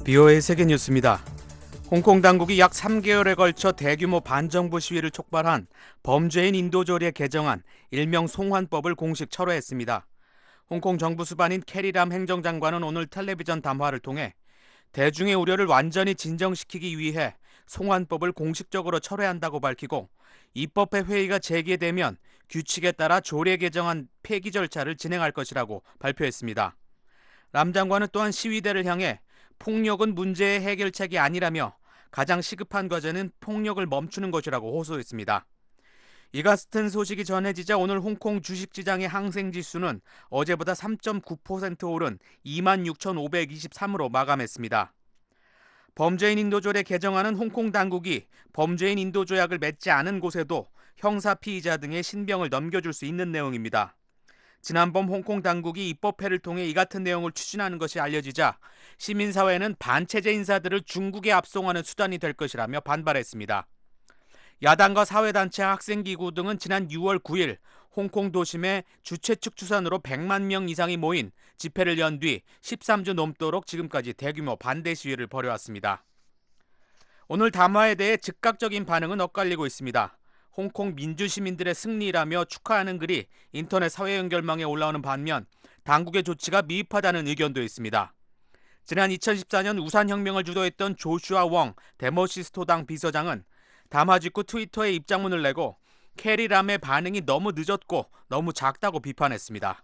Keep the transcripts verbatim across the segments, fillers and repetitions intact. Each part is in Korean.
비오에이 세계뉴스입니다. 홍콩 당국이 약 삼 개월에 걸쳐 대규모 반정부 시위를 촉발한 범죄인 인도조리에 개정한 일명 송환법을 공식 철회했습니다. 홍콩 정부 수반인 캐리람 행정장관은 오늘 텔레비전 담화를 통해 대중의 우려를 완전히 진정시키기 위해 송환법을 공식적으로 철회한다고 밝히고 입법회 회의가 재개되면 규칙에 따라 조례 개정안 폐기 절차를 진행할 것이라고 발표했습니다. 람 장관은 또한 시위대를 향해 폭력은 문제의 해결책이 아니라며 가장 시급한 과제는 폭력을 멈추는 것이라고 호소했습니다. 이 같은 소식이 전해지자 오늘 홍콩 주식시장의 항생지수는 어제보다 삼 점 구 퍼센트 오른 이만 육천오백이십삼으로 마감했습니다. 범죄인 인도조례 개정안은 홍콩 당국이 범죄인 인도조약을 맺지 않은 곳에도 형사 피의자 등의 신병을 넘겨줄 수 있는 내용입니다. 지난번 홍콩 당국이 입법회를 통해 이 같은 내용을 추진하는 것이 알려지자 시민사회는 반체제 인사들을 중국에 압송하는 수단이 될 것이라며 반발했습니다. 야당과 사회단체, 학생기구 등은 지난 유월 구일 홍콩 도심에 주최 측 추산으로 백만 명 이상이 모인 집회를 연 뒤 십삼 주 넘도록 지금까지 대규모 반대 시위를 벌여왔습니다. 오늘 담화에 대해 즉각적인 반응은 엇갈리고 있습니다. 홍콩 민주시민들의 승리라며 축하하는 글이 인터넷 사회 연결망에 올라오는 반면 당국의 조치가 미흡하다는 의견도 있습니다. 지난 이천십사 년 우산혁명을 주도했던 조슈아 웡 데모시스토당 비서장은 담화 직후 트위터에 입장문을 내고 캐리람의 반응이 너무 늦었고 너무 작다고 비판했습니다.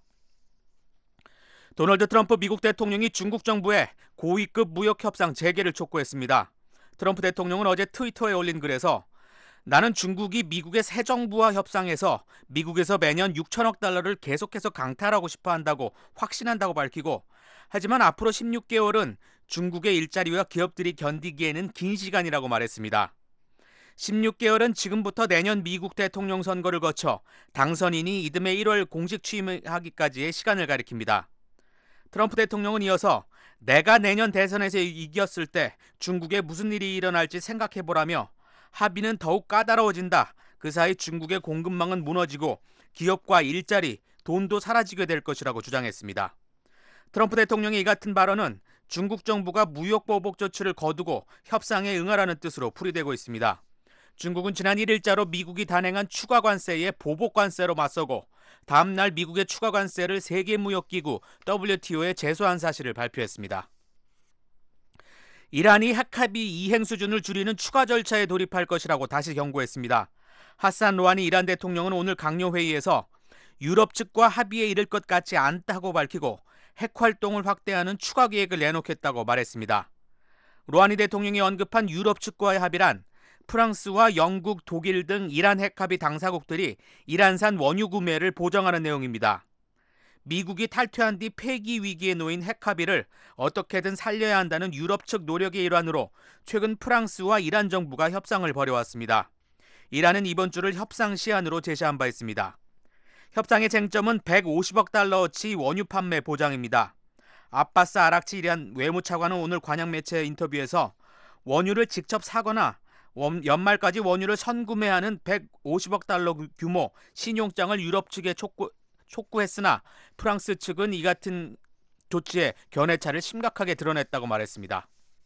도널드 트럼프 미국 대통령이 중국 정부에 고위급 무역 협상 재개를 촉구했습니다. 트럼프 대통령은 어제 트위터에 올린 글에서 나는 중국이 미국의 새 정부와 협상해서 미국에서 매년 육천억 달러를 계속해서 강탈하고 싶어 한다고 확신한다고 밝히고 하지만 앞으로 십육 개월은 중국의 일자리와 기업들이 견디기에는 긴 시간이라고 말했습니다. 십육 개월은 지금부터 내년 미국 대통령 선거를 거쳐 당선인이 이듬해 일월 공식 취임하기까지의 시간을 가리킵니다. 트럼프 대통령은 이어서 내가 내년 대선에서 이겼을 때 중국에 무슨 일이 일어날지 생각해보라며 합의는 더욱 까다로워진다. 그 사이 중국의 공급망은 무너지고 기업과 일자리, 돈도 사라지게 될 것이라고 주장했습니다. 트럼프 대통령의 이 같은 발언은 중국 정부가 무역 보복 조치를 거두고 협상에 응하라는 뜻으로 풀이되고 있습니다. 중국은 지난 일 일자로 미국이 단행한 추가 관세에 보복 관세로 맞서고 다음 날 미국의 추가 관세를 세계무역기구 더블유티오에 제소한 사실을 발표했습니다. 이란이 핵합의 이행 수준을 줄이는 추가 절차에 돌입할 것이라고 다시 경고했습니다. 하산 로하니 이란 대통령은 오늘 강요회의에서 유럽 측과 합의에 이를 것 같지 않다고 밝히고 핵활동을 확대하는 추가 계획을 내놓겠다고 말했습니다. 로하니 대통령이 언급한 유럽 측과의 합의란 프랑스와 영국, 독일 등 이란 핵합의 당사국들이 이란산 원유 구매를 보정하는 내용입니다. 미국이 탈퇴한 뒤 폐기 위기에 놓인 핵합의를 어떻게든 살려야 한다는 유럽 측 노력의 일환으로 최근 프랑스와 이란 정부가 협상을 벌여왔습니다. 이란은 이번 주를 협상 시한으로 제시한 바 있습니다. 협상의 쟁점은 백오십억 달러어치 원유 판매 보장입니다. 아바스 아락치 이란 외무차관은 오늘 관영 매체 인터뷰에서 원유를 직접 사거나 연말까지 원유를 선구매하는 백오십억 달러 규모 신용장을 유럽 측에 촉구 촉구했으나 프랑스 측은 이 같은 조치에 견해차를 심각하게 드러냈다고 말했습니다.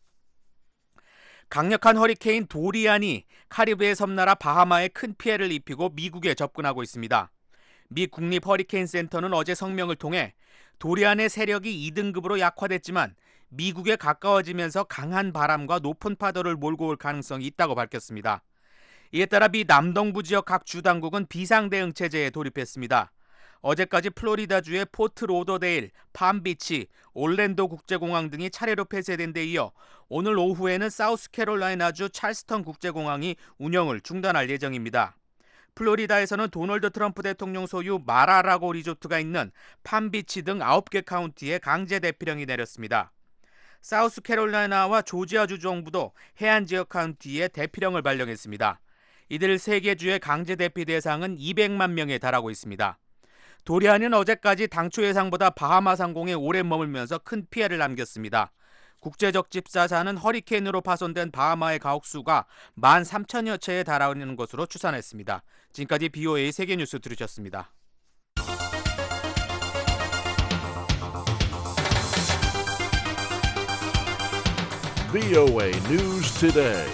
강력한 허리케인 도리안이 카리브해 섬나라 바하마에 큰 피해를 입히고 미국에 접근하고 있습니다. 미 국립 허리케인 센터는 어제 성명을 통해 도리안의 세력이 이 등급으로 약화됐지만 미국에 가까워지면서 강한 바람과 높은 파도를 몰고 올 가능성이 있다고 밝혔습니다. 이에 따라 미 남동부 지역 각 주당국은 비상대응 체제에 돌입했습니다. 어제까지 플로리다주의 포트 로더데일, 팜비치, 올랜도 국제공항 등이 차례로 폐쇄된 데 이어 오늘 오후에는 사우스캐롤라이나주 찰스턴 국제공항이 운영을 중단할 예정입니다. 플로리다에서는 도널드 트럼프 대통령 소유 마라라고 리조트가 있는 팜비치 등 아홉 개 카운티에 강제 대피령이 내렸습니다. 사우스캐롤라이나와 조지아주 정부도 해안 지역 카운티에 대피령을 발령했습니다. 이들 세 개 주의 강제 대피 대상은 이백만 명에 달하고 있습니다. 도리안은 어제까지 당초 예상보다 바하마 상공에 오래 머물면서 큰 피해를 남겼습니다. 국제적 집사사는 허리케인으로 파손된 바하마의 가옥수가 만 삼천여 채에 달하는 것으로 추산했습니다. 지금까지 비오에이 세계뉴스 들으셨습니다. 브이오에이 News Today.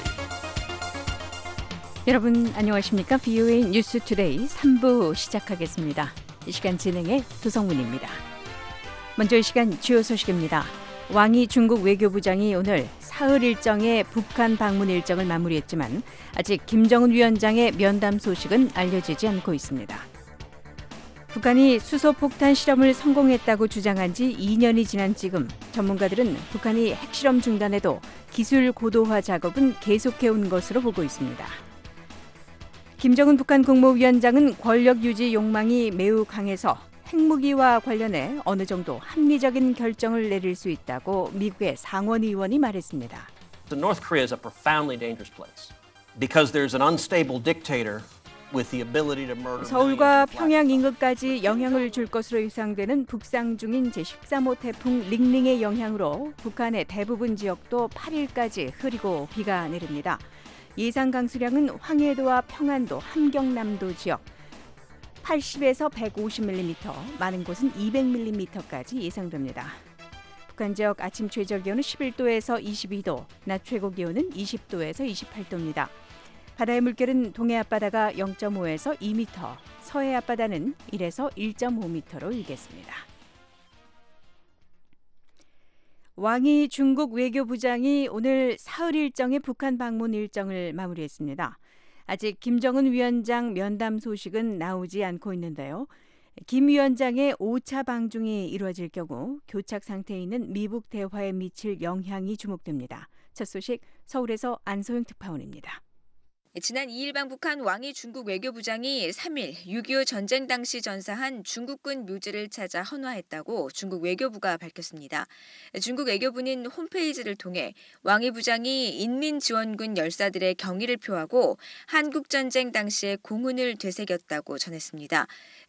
여러분 안녕하십니까? 브이오에이 뉴스 투데이 삼 부 시작하겠습니다. 이 시간 진행의 도성문입니다. 먼저 이 시간 주요 소식입니다. 왕이 중국 외교부장이 오늘 사흘 일정의 북한 방문 일정을 마무리했지만 아직 김정은 위원장의 면담 소식은 알려지지 않고 있습니다. 북한이 수소폭탄 실험을 성공했다고 주장한 지 이 년이 지난 지금 전문가들은 북한이 핵실험 중단에도 기술 고도화 작업은 계속해온 것으로 보고 있습니다. 김정은 북한 국무위원장은 권력 유지 욕망이 매우 강해서 핵무기와 관련해 어느 정도 합리적인 결정을 내릴 수 있다고 미국의 상원 의원이 말했습니다. North Korea is a profoundly dangerous place because there's an unstable dictator with the ability to murder. 서울과 평양 인근까지 영향을 줄 것으로 예상되는 북상 중인 제십삼 호 태풍 링링의 영향으로 북한의 대부분 지역도 팔 일까지 흐리고 비가 내립니다. 예상 강수량은 황해도와 평안도, 함경남도 지역 팔십에서 백오십 밀리미터, 많은 곳은 이백 밀리미터까지 예상됩니다. 북한 지역 아침 최저 기온은 십일 도에서 이십이 도, 낮 최고 기온은 이십 도에서 이십팔 도입니다. 바다의 물결은 동해 앞바다가 영 점 오에서 이 미터, 서해 앞바다는 일에서 일 점 오 미터로 일겠습니다. 왕이 중국 외교부장이 오늘 사흘 일정의 북한 방문 일정을 마무리했습니다. 아직 김정은 위원장 면담 소식은 나오지 않고 있는데요. 김 위원장의 오 차 방중이 이루어질 경우 교착 상태에 있는 미북 대화에 미칠 영향이 주목됩니다. 첫 소식 서울에서 안소영 특파원입니다. 지난 이 일 방북한 왕이 중국 외교부장이 삼 일 육이오 전쟁 당시 전사한 중국군 묘지를 찾아 헌화했다고 중국 외교부가 밝혔습니다. 중국 외교부는 홈페이지를 통해 왕이 부장이 인민지원군 열사들의 경의를 표하고 한국전쟁 당시의 공훈을 되새겼다고 전했습니다.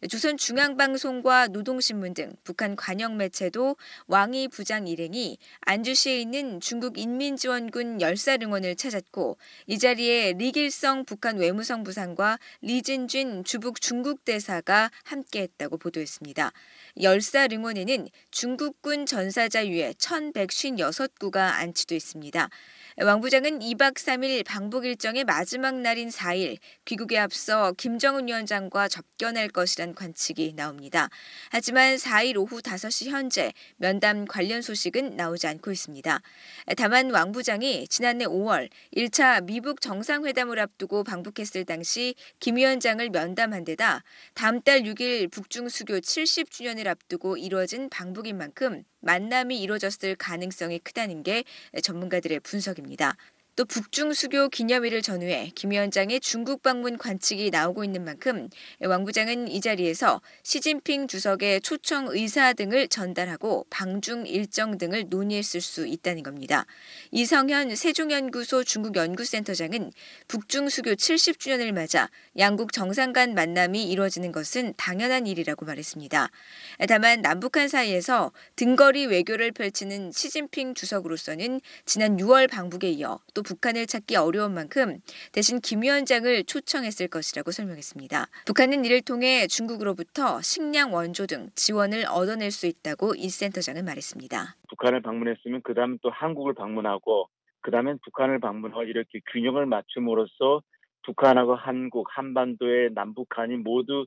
조선중앙방송과 노동신문 등 북한 관영 매체도 왕이 부장 일행이 안주시에 있는 중국 인민지원군 열사릉원을 찾았고 이 자리에 리길 성 북한 외무성 부상과 리진쥔 주북 중국 대사가 함께했다고 보도했습니다. 열사 릉원에는 중국군 전사자 유해 천백오십육 구가 안치돼 있습니다. 왕 부장은 이 박 삼 일 방북 일정의 마지막 날인 사 일 귀국에 앞서 김정은 위원장과 접견할 것이란 관측이 나옵니다. 하지만 사 일 오후 다섯 시 현재 면담 관련 소식은 나오지 않고 있습니다. 다만 왕 부장이 지난해 오월 일 차 미북 정상회담을 앞두고 방북했을 당시 김 위원장을 면담한 데다 다음 달 육 일 북중 수교 칠십 주년을 앞두고 이루어진 방북인 만큼 만남이 이루어졌을 가능성이 크다는 게 전문가들의 분석입니다. 또 북중 수교 기념일을 전후해 김 위원장의 중국 방문 관측이 나오고 있는 만큼 왕 부장은 이 자리에서 시진핑 주석의 초청 의사 등을 전달하고 방중 일정 등을 논의했을 수 있다는 겁니다. 이성현 세종연구소 중국연구센터장은 북중 수교 칠십 주년을 맞아 양국 정상 간 만남이 이루어지는 것은 당연한 일이라고 말했습니다. 다만 남북한 사이에서 등거리 외교를 펼치는 시진핑 주석으로서는 지난 유월 방북에 이어 또 북한을 찾기 어려운 만큼 대신 김 위원장을 초청했을 것이라고 설명했습니다. 북한은 이를 통해 중국으로부터 식량 원조 등 지원을 얻어낼 수 있다고 이 센터장은 말했습니다. 북한을 방문했으면 그 다음에 또 한국을 방문하고 그 다음엔 북한을 방문하고 이렇게 균형을 맞춤으로써 북한하고 한국, 한반도의 남북한이 모두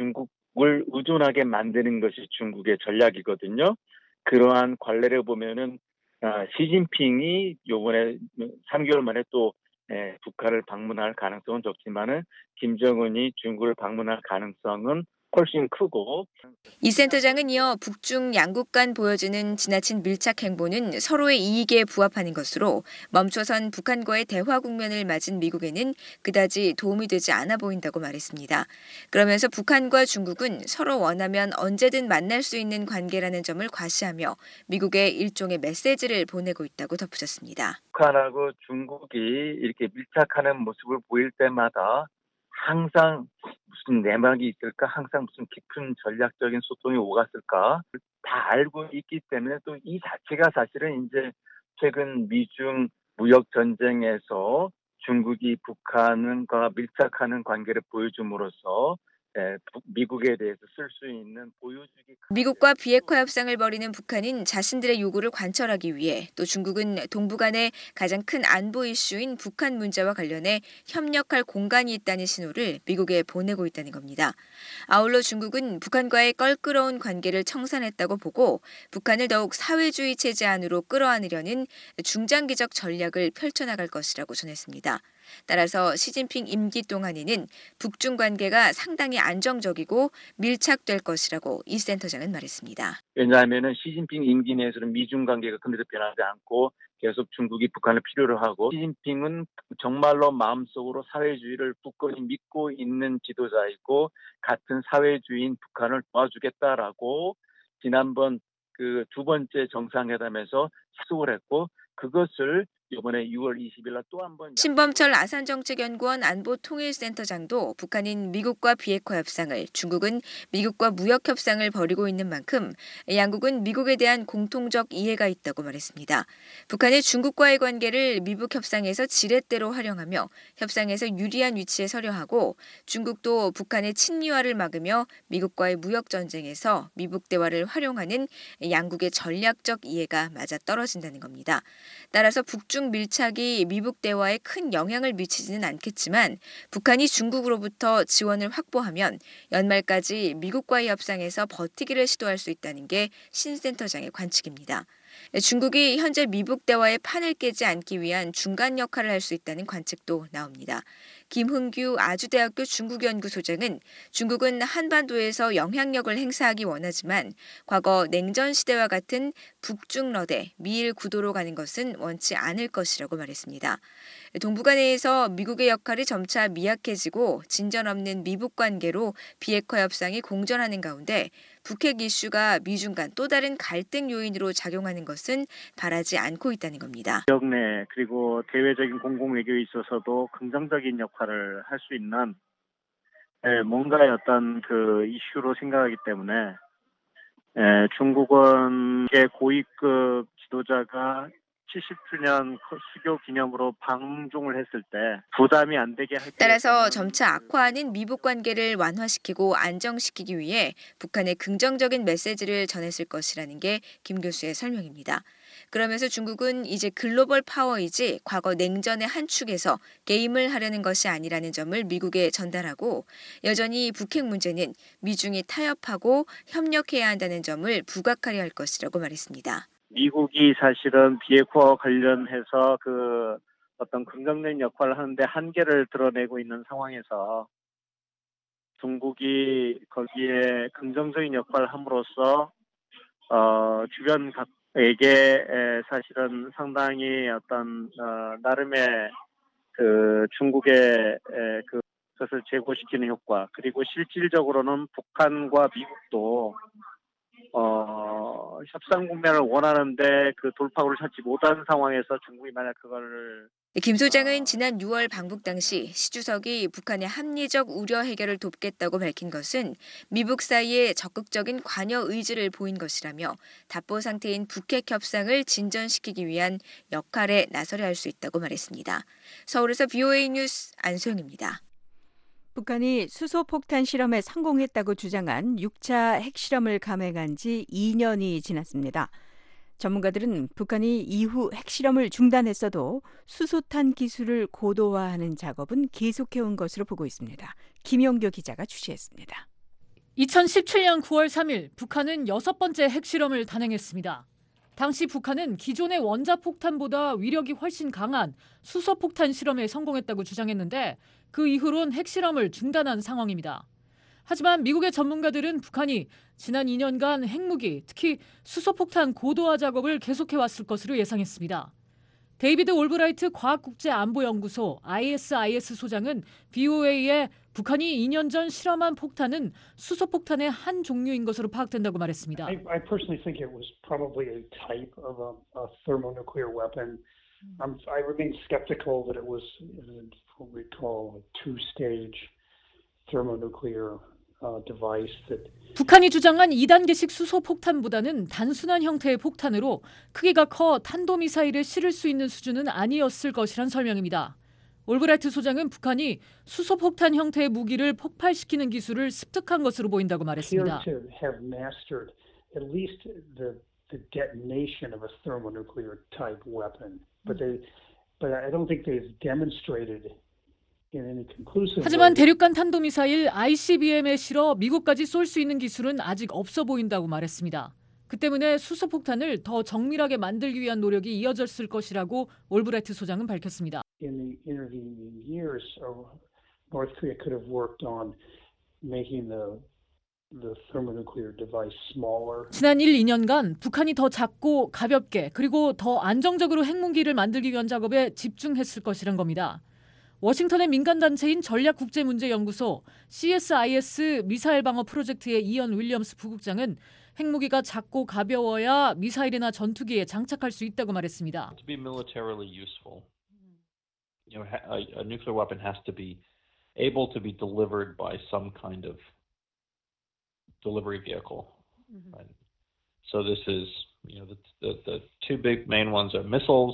중국을 의존하게 만드는 것이 중국의 전략이거든요. 그러한 관례를 보면은 아, 시진핑이 요번에 삼 개월 만에 또 에, 북한을 방문할 가능성은 적지만은 김정은이 중국을 방문할 가능성은 훨씬 크고. 이 센터장은 이어 북중 양국 간 보여지는 지나친 밀착 행보는 서로의 이익에 부합하는 것으로 멈춰선 북한과의 대화 국면을 맞은 미국에는 그다지 도움이 되지 않아 보인다고 말했습니다. 그러면서 북한과 중국은 서로 원하면 언제든 만날 수 있는 관계라는 점을 과시하며 미국에 일종의 메시지를 보내고 있다고 덧붙였습니다. 북한하고 중국이 이렇게 밀착하는 모습을 보일 때마다 항상 무슨 내막이 있을까? 항상 무슨 깊은 전략적인 소통이 오갔을까? 다 알고 있기 때문에 또 이 자체가 사실은 이제 최근 미중 무역 전쟁에서 중국이 북한과 밀착하는 관계를 보여줌으로써 에, 부- 미국에 대해서 쓸 수 있는 보여주기. 미국과 비핵화 협상을 벌이는 북한은 자신들의 요구를 관철하기 위해 또 중국은 동북안의 가장 큰 안보 이슈인 북한 문제와 관련해 협력할 공간이 있다는 신호를 미국에 보내고 있다는 겁니다. 아울러 중국은 북한과의 껄끄러운 관계를 청산했다고 보고 북한을 더욱 사회주의 체제 안으로 끌어안으려는 중장기적 전략을 펼쳐나갈 것이라고 전했습니다. 따라서 시진핑 임기 동안에는 북중 관계가 상당히 안정적이고 밀착될 것이라고 이 센터장은 말했습니다. 왜냐하면은 시진핑 임기 내에서는 미중 관계가 근대로 변하지 않고 계속 중국이 북한을 필요로 하고, 시진핑은 정말로 마음속으로 사회주의를 굳건히 믿고 있는 지도자이고 같은 사회주의인 북한을 도와주겠다라고 지난번 그 두 번째 정상회담에서 약속을 했고, 그것을 이번에 유월 이십일 날 또 한 번 신범철 아산정책연구원 안보통일센터장도 북한은 미국과 비핵화 협상을, 중국은 미국과 무역 협상을 벌이고 있는 만큼 양국은 미국에 대한 공통적 이해가 있다고 말했습니다. 북한은 중국과의 관계를 미북 협상에서 지렛대로 활용하며 협상에서 유리한 위치에 서려 하고, 중국도 북한의 친미화를 막으며 미국과의 무역 전쟁에서 미북 대화를 활용하는 양국의 전략적 이해가 맞아떨어진다는 겁니다. 따라서 북중 밀착이 미북 대화에 큰 영향을 미치지는 않겠지만 북한이 중국으로부터 지원을 확보하면 연말까지 미국과의 협상에서 버티기를 시도할 수 있다는 게 신 센터장의 관측입니다. 중국이 현재 미북 대화의 판을 깨지 않기 위한 중간 역할을 할 수 있다는 관측도 나옵니다. 김흥규 아주대학교 중국연구소장은 중국은 한반도에서 영향력을 행사하기 원하지만 과거 냉전 시대와 같은 북중러대 미일 구도로 가는 것은 원치 않을 것이라고 말했습니다. 동북아내에서 미국의 역할이 점차 미약해지고 진전 없는 미북 관계로 비핵화 협상이 공전하는 가운데 북핵 이슈가 미중 간 또 다른 갈등 요인으로 작용하는 것은 바라지 않고 있다는 겁니다. 지역 내 그리고 대외적인 공공 외교에 있어서도 긍정적인 역할을 할 수 있는 에, 뭔가의 어떤 그 이슈로 생각하기 때문에 에, 중국은 고위급 지도자가 칠십 주년 수교 기념으로 방중을 했을 때 부담이 안 되게 할 따라서 점차 악화하는 미북 관계를 완화시키고 안정시키기 위해 북한에 긍정적인 메시지를 전했을 것이라는 게 김 교수의 설명입니다. 그러면서 중국은 이제 글로벌 파워이지 과거 냉전의 한 축에서 게임을 하려는 것이 아니라는 점을 미국에 전달하고, 여전히 북핵 문제는 미중이 타협하고 협력해야 한다는 점을 부각하려 할 것이라고 말했습니다. 미국이 사실은 비핵화와 관련해서 그 어떤 긍정적인 역할을 하는데 한계를 드러내고 있는 상황에서 중국이 거기에 긍정적인 역할을 함으로써 어, 주변 각에게 사실은 상당히 어떤 어, 나름의 그 중국의 에, 그 것을 제고시키는 효과, 그리고 실질적으로는 북한과 미국도 어, 협상 국면을 원하는데 그 돌파구를 찾지 못한 상황에서 중국이 만약 그걸 김 소장은 지난 유월 방북 당시 시 주석이 북한의 합리적 우려 해결을 돕겠다고 밝힌 것은 미북 사이에 적극적인 관여 의지를 보인 것이라며 답보 상태인 북핵 협상을 진전시키기 위한 역할에 나서려 할 수 있다고 말했습니다. 서울에서 비오에이 뉴스 안소영입니다. 북한이 수소폭탄 실험에 성공했다고 주장한 육 차 핵실험을 감행한 지 이 년이 지났습니다. 전문가들은 북한이 이후 핵실험을 중단했어도 수소탄 기술을 고도화하는 작업은 계속해온 것으로 보고 있습니다. 김용교 기자가 취재했습니다. 이천십칠 년 구월 삼일 북한은 여섯 번째 핵실험을 단행했습니다. 당시 북한은 기존의 원자폭탄보다 위력이 훨씬 강한 수소폭탄 실험에 성공했다고 주장했는데 그 이후론 핵실험을 중단한 상황입니다. 하지만 미국의 전문가들은 북한이 지난 이 년간 핵무기, 특히 수소폭탄 고도화 작업을 계속해왔을 것으로 예상했습니다. 데이비드 올브라이트 과학국제안보연구소 아이에스아이에스 소장은 비오에이에 북한이 이 년 전 실험한 폭탄은 수소폭탄의 한 종류인 것으로 파악된다고 말했습니다. I, I personally think it was probably a type of a, a thermonuclear weapon. Um, I remain skeptical that it was uh, what we call a two-stage thermonuclear uh, device that 북한이 주장한 이 단계식 수소폭탄보다는 단순한 형태의 폭탄으로 크기가 커 탄도미사일에 실을 수 있는 수준은 아니었을 것이란 설명입니다. 올브라이트 소장은 북한이 수소폭탄 형태의 무기를 폭발시키는 기술을 습득한 것으로 보인다고 말했습니다. appear to have mastered at least the the detonation of a thermonuclear type weapon, but they, but I don't think they've demonstrated in any conclusive way. 하지만 대륙간 탄도미사일 아이씨비엠에 실어 미국까지 쏠 수 있는 기술은 아직 없어 보인다고 말했습니다. 그 때문에 수소폭탄을 더 정밀하게 만들기 위한 노력이 이어졌을 것이라고 올브라이트 소장은 밝혔습니다. In the intervening years, North Korea could have worked on making the the thermonuclear device smaller. 지난 일, 이 년간 북한이 더 작고 가볍게 그리고 더 안정적으로 핵무기를 만들기 위한 작업에 집중했을 것이란 겁니다. 워싱턴의 민간단체인 전략국제문제연구소 씨에스아이에스 미사일 방어 프로젝트의 이언 윌리엄스 부국장은 핵무기가 작고 가벼워야 미사일이나 전투기에 장착할 수 있다고 말했습니다. To be militarily useful, you know, a, a nuclear weapon has to be able to be delivered by some kind of delivery vehicle. Right? So this is, you know, the, the the two big main ones are missiles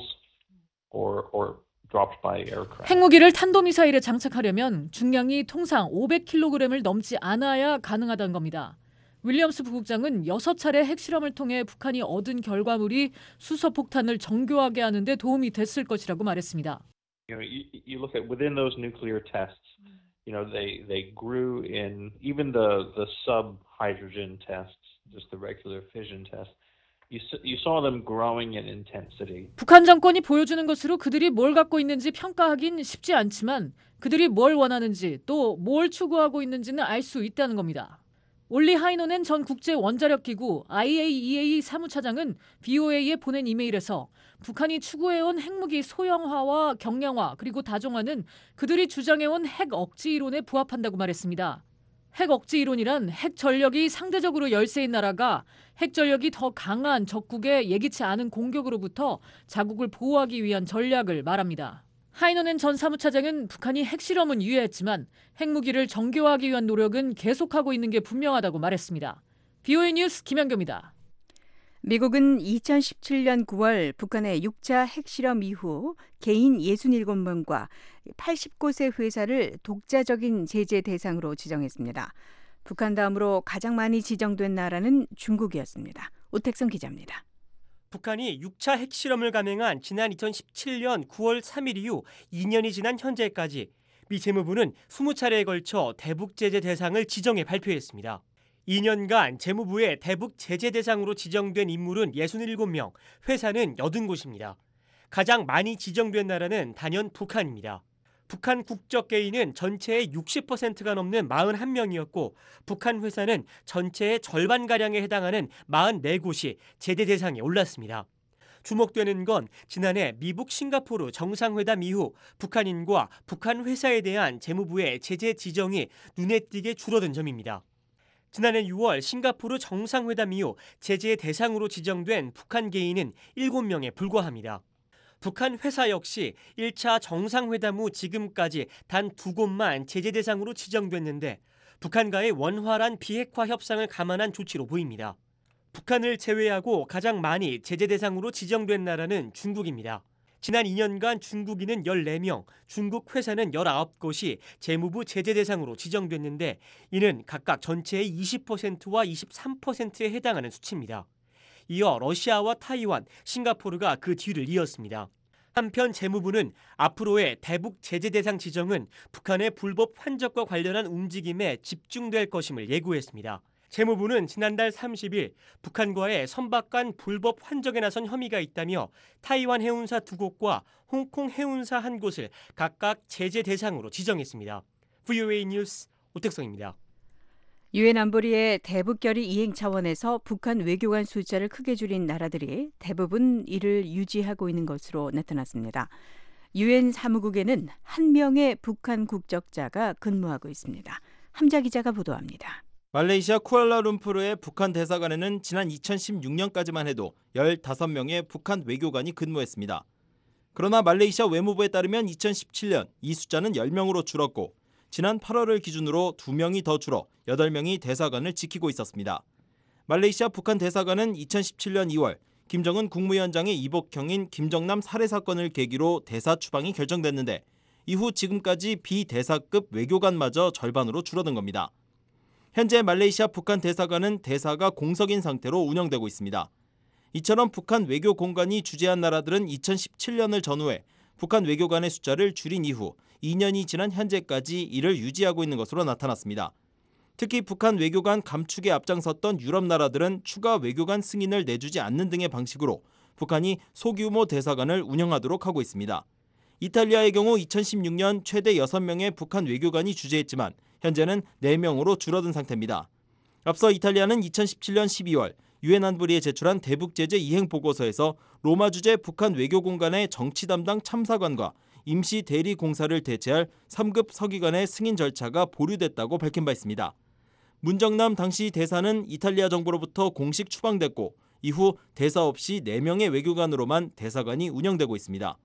or or dropped by aircraft. 핵무기를 탄도미사일에 장착하려면 중량이 통상 오백 킬로그램을 넘지 않아야 가능하다는 겁니다. 윌리엄스 부국장은 여섯 차례 핵실험을 통해 북한이 얻은 결과물이 수소폭탄을 정교하게 하는 데 도움이 됐을 것이라고 말했습니다. You know, you, you look at within those nuclear tests, you know, they they grew in even the the sub hydrogen tests, just the regular fission tests. You you saw them growing in intensity. 북한 정권이 보여주는 것으로 그들이 뭘 갖고 있는지 평가하긴 쉽지 않지만 그들이 뭘 원하는지 또 뭘 추구하고 있는지는 알 수 있다는 겁니다. 올리 하이노넨 전 국제원자력기구 아이에이이에이 사무차장은 브이오에이에 보낸 이메일에서 북한이 추구해온 핵무기 소형화와 경량화 그리고 다종화는 그들이 주장해온 핵 억지 이론에 부합한다고 말했습니다. 핵 억지 이론이란 핵 전력이 상대적으로 열세인 나라가 핵 전력이 더 강한 적국의 예기치 않은 공격으로부터 자국을 보호하기 위한 전략을 말합니다. 하이노넨 전 사무차장은 북한이 핵실험은 유예했지만 핵무기를 정교화하기 위한 노력은 계속하고 있는 게 분명하다고 말했습니다. 브이오에이 뉴스 김현경입니다. 미국은 이천십칠 년 구월 북한의 육 차 핵실험 이후 개인 예순일곱 명과 팔십 곳의 회사를 독자적인 제재 대상으로 지정했습니다. 북한 다음으로 가장 많이 지정된 나라는 중국이었습니다. 오택성 기자입니다. 북한이 육 차 핵실험을 감행한 지난 이천십칠 년 구월 삼일 이후 이 년이 지난 현재까지 미 재무부는 이십 차례에 걸쳐 대북 제재 대상을 지정해 발표했습니다. 이 년간 재무부의 대북 제재 대상으로 지정된 인물은 육십칠 명, 회사는 팔십 곳입니다. 가장 많이 지정된 나라는 단연 북한입니다. 북한 국적 개인은 전체의 육십 퍼센트가 넘는 사십일 명이었고 북한 회사는 전체의 절반가량에 해당하는 사십사 곳이 제재 대상에 올랐습니다. 주목되는 건 지난해 미국 싱가포르 정상회담 이후 북한인과 북한 회사에 대한 재무부의 제재 지정이 눈에 띄게 줄어든 점입니다. 지난해 유월 싱가포르 정상회담 이후 제재의 대상으로 지정된 북한 개인은 일곱 명에 불과합니다. 북한 회사 역시 일 차 정상회담 후 지금까지 단 두 곳만 제재 대상으로 지정됐는데 북한과의 원활한 비핵화 협상을 감안한 조치로 보입니다. 북한을 제외하고 가장 많이 제재 대상으로 지정된 나라는 중국입니다. 지난 이 년간 중국인은 열네 명, 중국 회사는 열아홉 곳이 재무부 제재 대상으로 지정됐는데 이는 각각 전체의 이십 퍼센트와 이십삼 퍼센트에 해당하는 수치입니다. 이어 러시아와 타이완, 싱가포르가 그 뒤를 이었습니다. 한편 재무부는 앞으로의 대북 제재 대상 지정은 북한의 불법 환적과 관련한 움직임에 집중될 것임을 예고했습니다. 재무부는 지난달 삼십일 북한과의 선박 간 불법 환적에 나선 혐의가 있다며 타이완 해운사 두 곳과 홍콩 해운사 한 곳을 각각 제재 대상으로 지정했습니다. 브이오에이 뉴스 오택성입니다. 유엔 안보리의 대북 결의 이행 차원에서 북한 외교관 숫자를 크게 줄인 나라들이 대부분 이를 유지하고 있는 것으로 나타났습니다. 유엔 사무국에는 한 명의 북한 국적자가 근무하고 있습니다. 함자 기자가 보도합니다. 말레이시아 쿠알라룸푸르의 북한 대사관에는 지난 이천십육 년까지만 해도 열다섯 명의 북한 외교관이 근무했습니다. 그러나 말레이시아 외무부에 따르면 이천십칠 년 이 숫자는 열 명으로 줄었고 지난 팔월을 기준으로 두 명이 더 줄어 여덟 명이 대사관을 지키고 있었습니다. 말레이시아 북한 대사관은 이천십칠 년 이월 김정은 국무위원장의 이복형인 김정남 살해 사건을 계기로 대사 추방이 결정됐는데 이후 지금까지 비대사급 외교관마저 절반으로 줄어든 겁니다. 현재 말레이시아 북한 대사관은 대사가 공석인 상태로 운영되고 있습니다. 이처럼 북한 외교 공관이 주재한 나라들은 이천십칠 년을 전후해 북한 외교관의 숫자를 줄인 이후 이 년이 지난 현재까지 이를 유지하고 있는 것으로 나타났습니다. 특히 북한 외교관 감축에 앞장섰던 유럽 나라들은 추가 외교관 승인을 내주지 않는 등의 방식으로 북한이 소규모 대사관을 운영하도록 하고 있습니다. 이탈리아의 경우 이천십육 년 최대 여섯 명의 북한 외교관이 주재했지만 현재는 네 명으로 줄어든 상태입니다. 앞서 이탈리아는 이천십칠 년 십이월 유엔 안보리에 제출한 대북제재 이행 보고서에서 로마 주재 북한 외교공관의 정치 담당 참사관과 임시 대리 공사를 대체할 삼 급 서기관의 승인 절차가 보류됐다고 밝힌 바 있습니다. 문정남 당시 대사는 이탈리아 정부로부터 공식 추방됐고 이후 대사 없이 네 명의 외교관으로만 대사관이 운영되고 있습니다.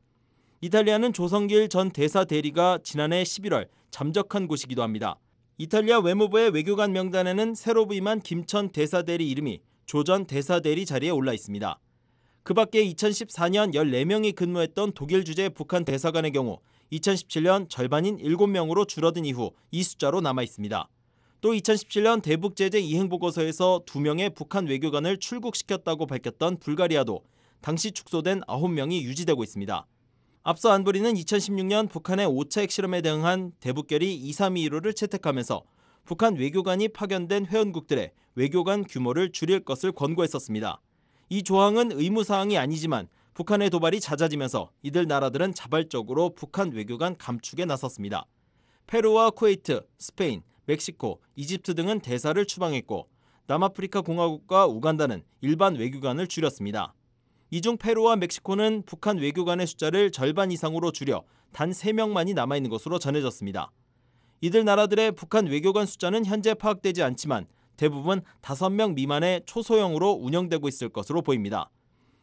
이탈리아는 조성길 전 대사 대리가 지난해 십일월 잠적한 곳이기도 합니다. 이탈리아 외무부의 외교관 명단에는 새로 부임한 김천 대사 대리 이름이 조 전 대사 대리 자리에 올라 있습니다. 그 밖에 이천십사 년 열네 명이 근무했던 독일 주재 북한 대사관의 경우 이천십칠 년 절반인 일곱 명으로 줄어든 이후 이 숫자로 남아 있습니다. 또 이천십칠 년 대북제재 이행보고서에서 두 명의 북한 외교관을 출국시켰다고 밝혔던 불가리아도 당시 축소된 아홉 명이 유지되고 있습니다. 앞서 안보리는 이천십육 년 북한의 오 차 핵실험에 대응한 대북결의 이삼이일오를 채택하면서 북한 외교관이 파견된 회원국들의 외교관 규모를 줄일 것을 권고했었습니다. 이 조항은 의무사항이 아니지만 북한의 도발이 잦아지면서 이들 나라들은 자발적으로 북한 외교관 감축에 나섰습니다. 페루와 쿠웨이트, 스페인, 멕시코, 이집트 등은 대사를 추방했고 남아프리카 공화국과 우간다는 일반 외교관을 줄였습니다. 이 중 페루와 멕시코는 북한 외교관의 숫자를 절반 이상으로 줄여 단 세 명만이 남아있는 것으로 전해졌습니다. 이들 나라들의 북한 외교관 숫자는 현재 파악되지 않지만 대부분 다섯 명 미만의 초소형으로 운영되고 있을 것으로 보입니다.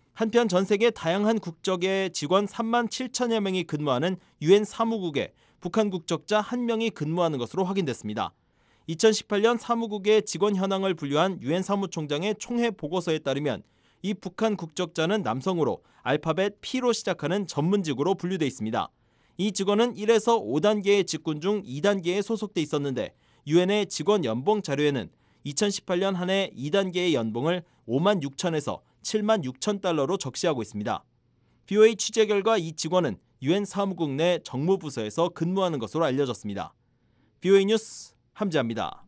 한편 전 세계 다양한 국적의 직원 삼만 칠천여 명이 근무하는 유엔 사무국에 북한 국적자 한 명이 근무하는 것으로 확인됐습니다. 이천십팔 년 사무국의 직원 현황을 분류한 유엔 사무총장의 총회 보고서에 따르면 이 북한 국적자는 남성으로 알파벳 P로 시작하는 전문직으로 분류돼 있습니다. 이 직원은 일에서 오 단계의 직군 중 이 단계에 소속돼 있었는데 유엔의 직원 연봉 자료에는 이천십팔 년 한 해 이 단계의 연봉을 오만 육천에서 칠만 육천 달러로 적시하고 있습니다. 비오에이 취재 결과 이 직원은 유엔 사무국 내 정무부서에서 근무하는 것으로 알려졌습니다. 비오에이 뉴스 함지아입니다.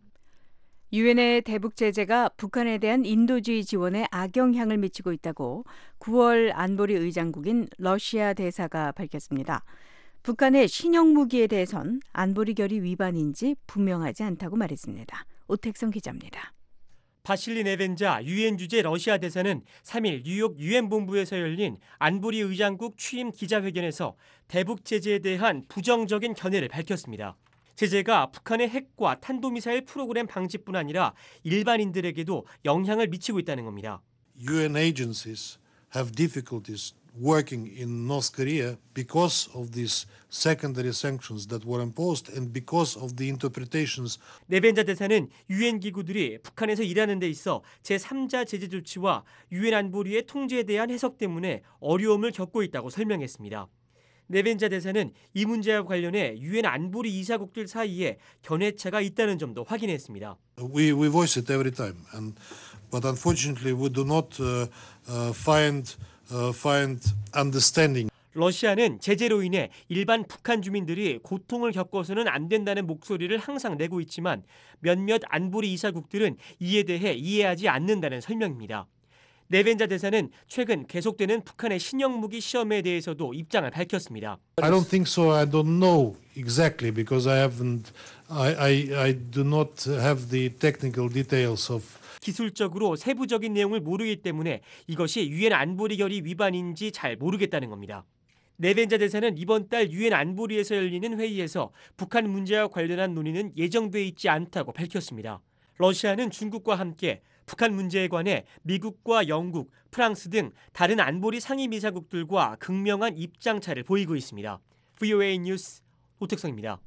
유엔의 대북 제재가 북한에 대한 인도주의 지원에 악영향을 미치고 있다고 구월 안보리 의장국인 러시아 대사가 밝혔습니다. 북한의 신형 무기에 대해선 안보리 결의 위반인지 분명하지 않다고 말했습니다. 오택성 기자입니다. 바실리 네벤자 유엔 주재 러시아 대사는 삼 일 뉴욕 유엔 본부에서 열린 안보리 의장국 취임 기자회견에서 대북 제재에 대한 부정적인 견해를 밝혔습니다. 제재가 북한의 핵과 탄도미사일 프로그램 방지뿐 아니라 일반인들에게도 영향을 미치고 있다는 겁니다. 유엔 agencies have difficulties working in North Korea because of these secondary sanctions that were imposed and because of the interpretations. 네벤자 대사는 유엔 기구들이 북한에서 일하는 데 있어 제삼자 제재 조치와 유엔 안보리의 통제에 대한 해석 때문에 어려움을 겪고 있다고 설명했습니다. 네벤자 대사는 이 문제와 관련해 유엔 안보리 이사국들 사이에 견해차가 있다는 점도 확인했습니다. We we voice it every time, and but unfortunately we do not uh, uh, find uh, find understanding. 러시아는 제재로 인해 일반 북한 주민들이 고통을 겪어서는 안 된다는 목소리를 항상 내고 있지만 몇몇 안보리 이사국들은 이에 대해 이해하지 않는다는 설명입니다. 네벤자 대사는 최근 계속되는 북한의 신형 무기 시험에 대해서도 입장을 밝혔습니다. I don't think so. I don't know exactly because I haven't. I I I do not have the technical details of. 기술적으로 세부적인 내용을 모르기 때문에 이것이 유엔 안보리 결의 위반인지 잘 모르겠다는 겁니다. 네벤자 대사는 이번 달 유엔 안보리에서 열리는 회의에서 북한 문제와 관련한 논의는 예정돼 있지 않다고 밝혔습니다. 러시아는 중국과 함께 북한 문제에 관해 미국과 영국, 프랑스 등 다른 안보리 상임이사국들과 극명한 입장차를 보이고 있습니다. 브이오에이 뉴스 오택성입니다.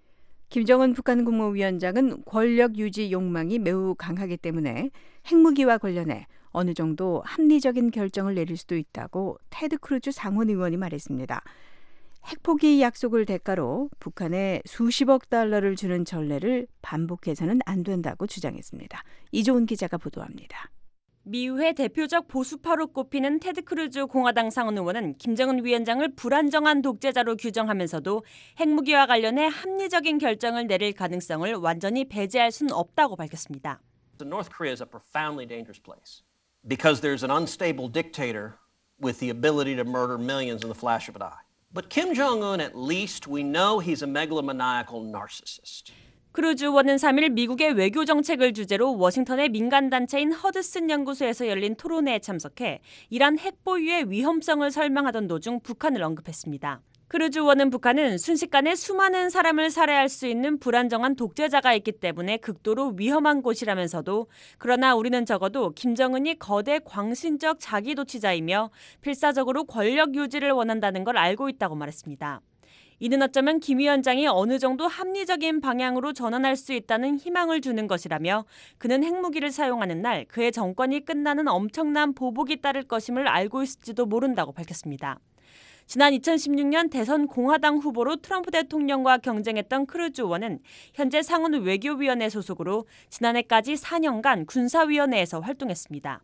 김정은 북한 국무위원장은 권력 유지 욕망이 매우 강하기 때문에 핵무기와 관련해 어느 정도 합리적인 결정을 내릴 수도 있다고 테드 크루즈 상원 의원이 말했습니다. 핵포기 약속을 대가로 북한에 수십억 달러를 주는 전례를 반복해서는 안 된다고 주장했습니다. 이조은 기자가 보도합니다. 미의회 대표적 보수파로 꼽히는 테드 크루즈 공화당 상원 의원은 김정은 위원장을 불안정한 독재자로 규정하면서도 핵무기와 관련해 합리적인 결정을 내릴 가능성을 완전히 배제할 수는 없다고 밝혔습니다. North Korea is a profoundly dangerous place because there's an unstable dictator with the ability to murder millions in the flash of an eye. But Kim Jong-un, at least we know he's a megalomaniacal narcissist. 크루즈 의원은 삼 일 미국의 외교 정책을 주제로 워싱턴의 민간단체인 허드슨 연구소에서 열린 토론회에 참석해 이란 핵 보유의 위험성을 설명하던 도중 북한을 언급했습니다. 크루즈 의원은 북한은 순식간에 수많은 사람을 살해할 수 있는 불안정한 독재자가 있기 때문에 극도로 위험한 곳이라면서도 그러나 우리는 적어도 김정은이 거대 광신적 자기도취자이며 필사적으로 권력 유지를 원한다는 걸 알고 있다고 말했습니다. 이는 어쩌면 김 위원장이 어느 정도 합리적인 방향으로 전환할 수 있다는 희망을 주는 것이라며 그는 핵무기를 사용하는 날 그의 정권이 끝나는 엄청난 보복이 따를 것임을 알고 있을지도 모른다고 밝혔습니다. 지난 이천십육 년 대선 공화당 후보로 트럼프 대통령과 경쟁했던 크루즈 의원은 현재 상원 외교위원회 소속으로 지난해까지 사 년간 군사위원회에서 활동했습니다.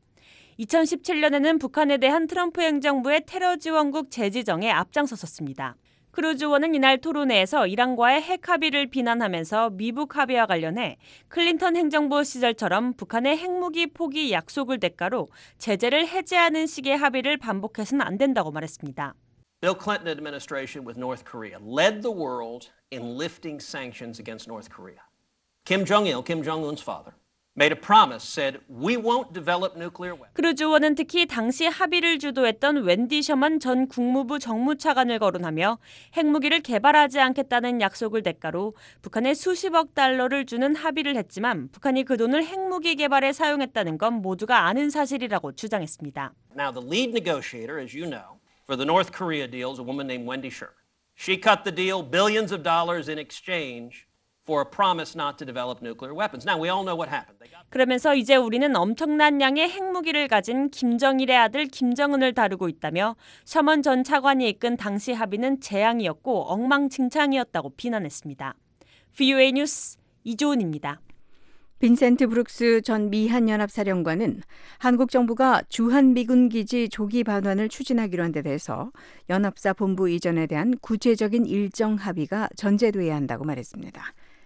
이천십칠 년에는 북한에 대한 트럼프 행정부의 테러 지원국 재지정에 앞장섰었습니다. 크루즈 의원은 이날 토론회에서 이란과의 핵 합의를 비난하면서 미북 합의와 관련해 클린턴 행정부 시절처럼 북한의 핵무기 포기 약속을 대가로 제재를 해제하는 식의 합의를 반복해서는 안 된다고 말했습니다. Bill Clinton administration with North Korea led the world in lifting sanctions against North Korea. Kim Jong-il, Kim Jong-un's father, made a promise, said we won't develop nuclear weapons. 크루즈 의원은 특히 당시 합의를 주도했던 웬디 셔먼 전 국무부 정무차관을 거론하며 핵무기를 개발하지 않겠다는 약속을 대가로 북한에 수십억 달러를 주는 합의를 했지만 북한이 그 돈을 핵무기 개발에 사용했다는 건 모두가 아는 사실이라고 주장했습니다. Now the lead negotiator, as you know, for the North Korea deal is a woman named Wendy Sherman. She cut the deal billions of dollars in exchange for a promise not to develop nuclear weapons. Now we all know what happened. 그러면서 이제 우리는 엄청난 양의 핵무기를 가진 김정일의 아들 김정은을 다루고 있다며 셔먼 전 차관이 이끈 당시 합의는 재앙이었고 엉망진창이었다고 비난했습니다. 브이오에이 뉴스 이조은입니다. 빈센트 브룩스 전 미한연합사령관은 한국 정부가 주한미군 기지 조기 반환을 추진하기로 한 데 대해서 연합사 본부 이전에 대한 구체적인 일정 합의가 전제돼야 한다고 말했습니다.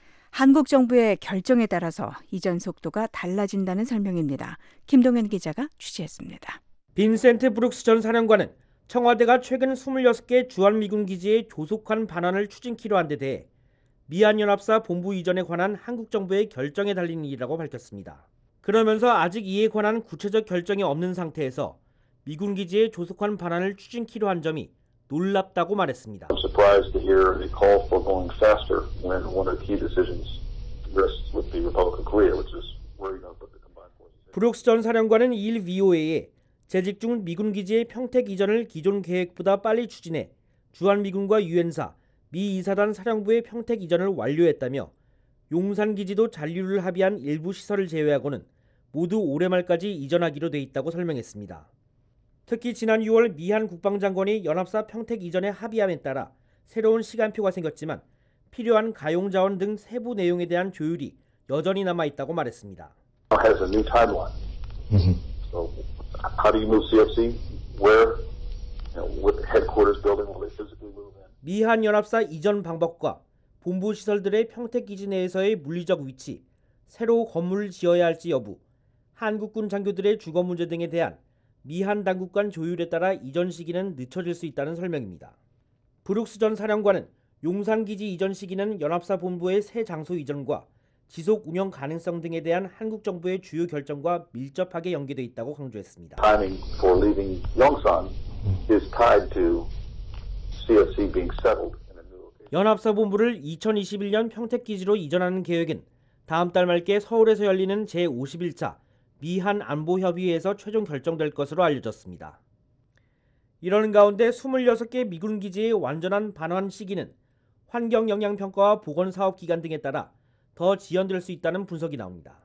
한국 정부의 결정에 따라서 이전 속도가 달라진다는 설명입니다. 김동현 기자가 취재했습니다. 빈센트 브룩스 전 사령관은 청와대가 최근 이십육 개 주한미군 기지의 조속한 반환을 추진키로 한 데 대해 미한연합사 본부 이전에 관한 한국 정부의 결정에 달린 일이라고 밝혔습니다. 그러면서 아직 이에 관한 구체적 결정이 없는 상태에서 미군 기지의 조속한 반환을 추진키로 한 점이 놀랍다고 말했습니다. I'm surprised to hear a call for going faster when one of the key decisions rests with the Republic of Korea, which is where you're going to put the combined forces. 브룩스 전 사령관은 이 일 브이오에이에 재직 중 미군 기지의 평택 이전을 기존 계획보다 빨리 추진해 주한미군과 유엔사, 미 이사단 사령부의 평택 이전을 완료했다며 용산 기지도 잔류를 합의한 일부 시설을 제외하고는 모두 올해 말까지 이전하기로 돼 있다고 설명했습니다. 특히 지난 유월 미한 국방장관이 연합사 평택 이전에 합의함에 따라 새로운 시간표가 생겼지만 필요한 가용자원 등 세부 내용에 대한 조율이 여전히 남아있다고 말했습니다. Has a new timeline. So how do you move C F C? Where? You know, what headquarters building will they physically move in? 미한 연합사 이전 방법과 본부 시설들의 평택 기지 내에서의 물리적 위치, 새로 건물을 지어야 할지 여부, 한국군 장교들의 주거 문제 등에 대한 미한 당국 간 조율에 따라 이전 시기는 늦춰질 수 있다는 설명입니다. 브룩스 전 사령관은 용산 기지 이전 시기는 연합사 본부의 새 장소 이전과 지속 운영 가능성 등에 대한 한국 정부의 주요 결정과 밀접하게 연계돼 있다고 강조했습니다. Timing for leaving Yongsan is tied to C F C being settled in a new location. 연합사 본부를 이천이십일 년 평택 기지로 이전하는 계획은 다음 달 말께 서울에서 열리는 제오십일 차 미한 안보협의회에서 최종 결정될 것으로 알려졌습니다. 이러는 가운데 이십육 개 미군 기지의 완전한 반환 시기는 환경영향평가와 보건사업기간 등에 따라 더 지연될 수 있다는 분석이 나옵니다.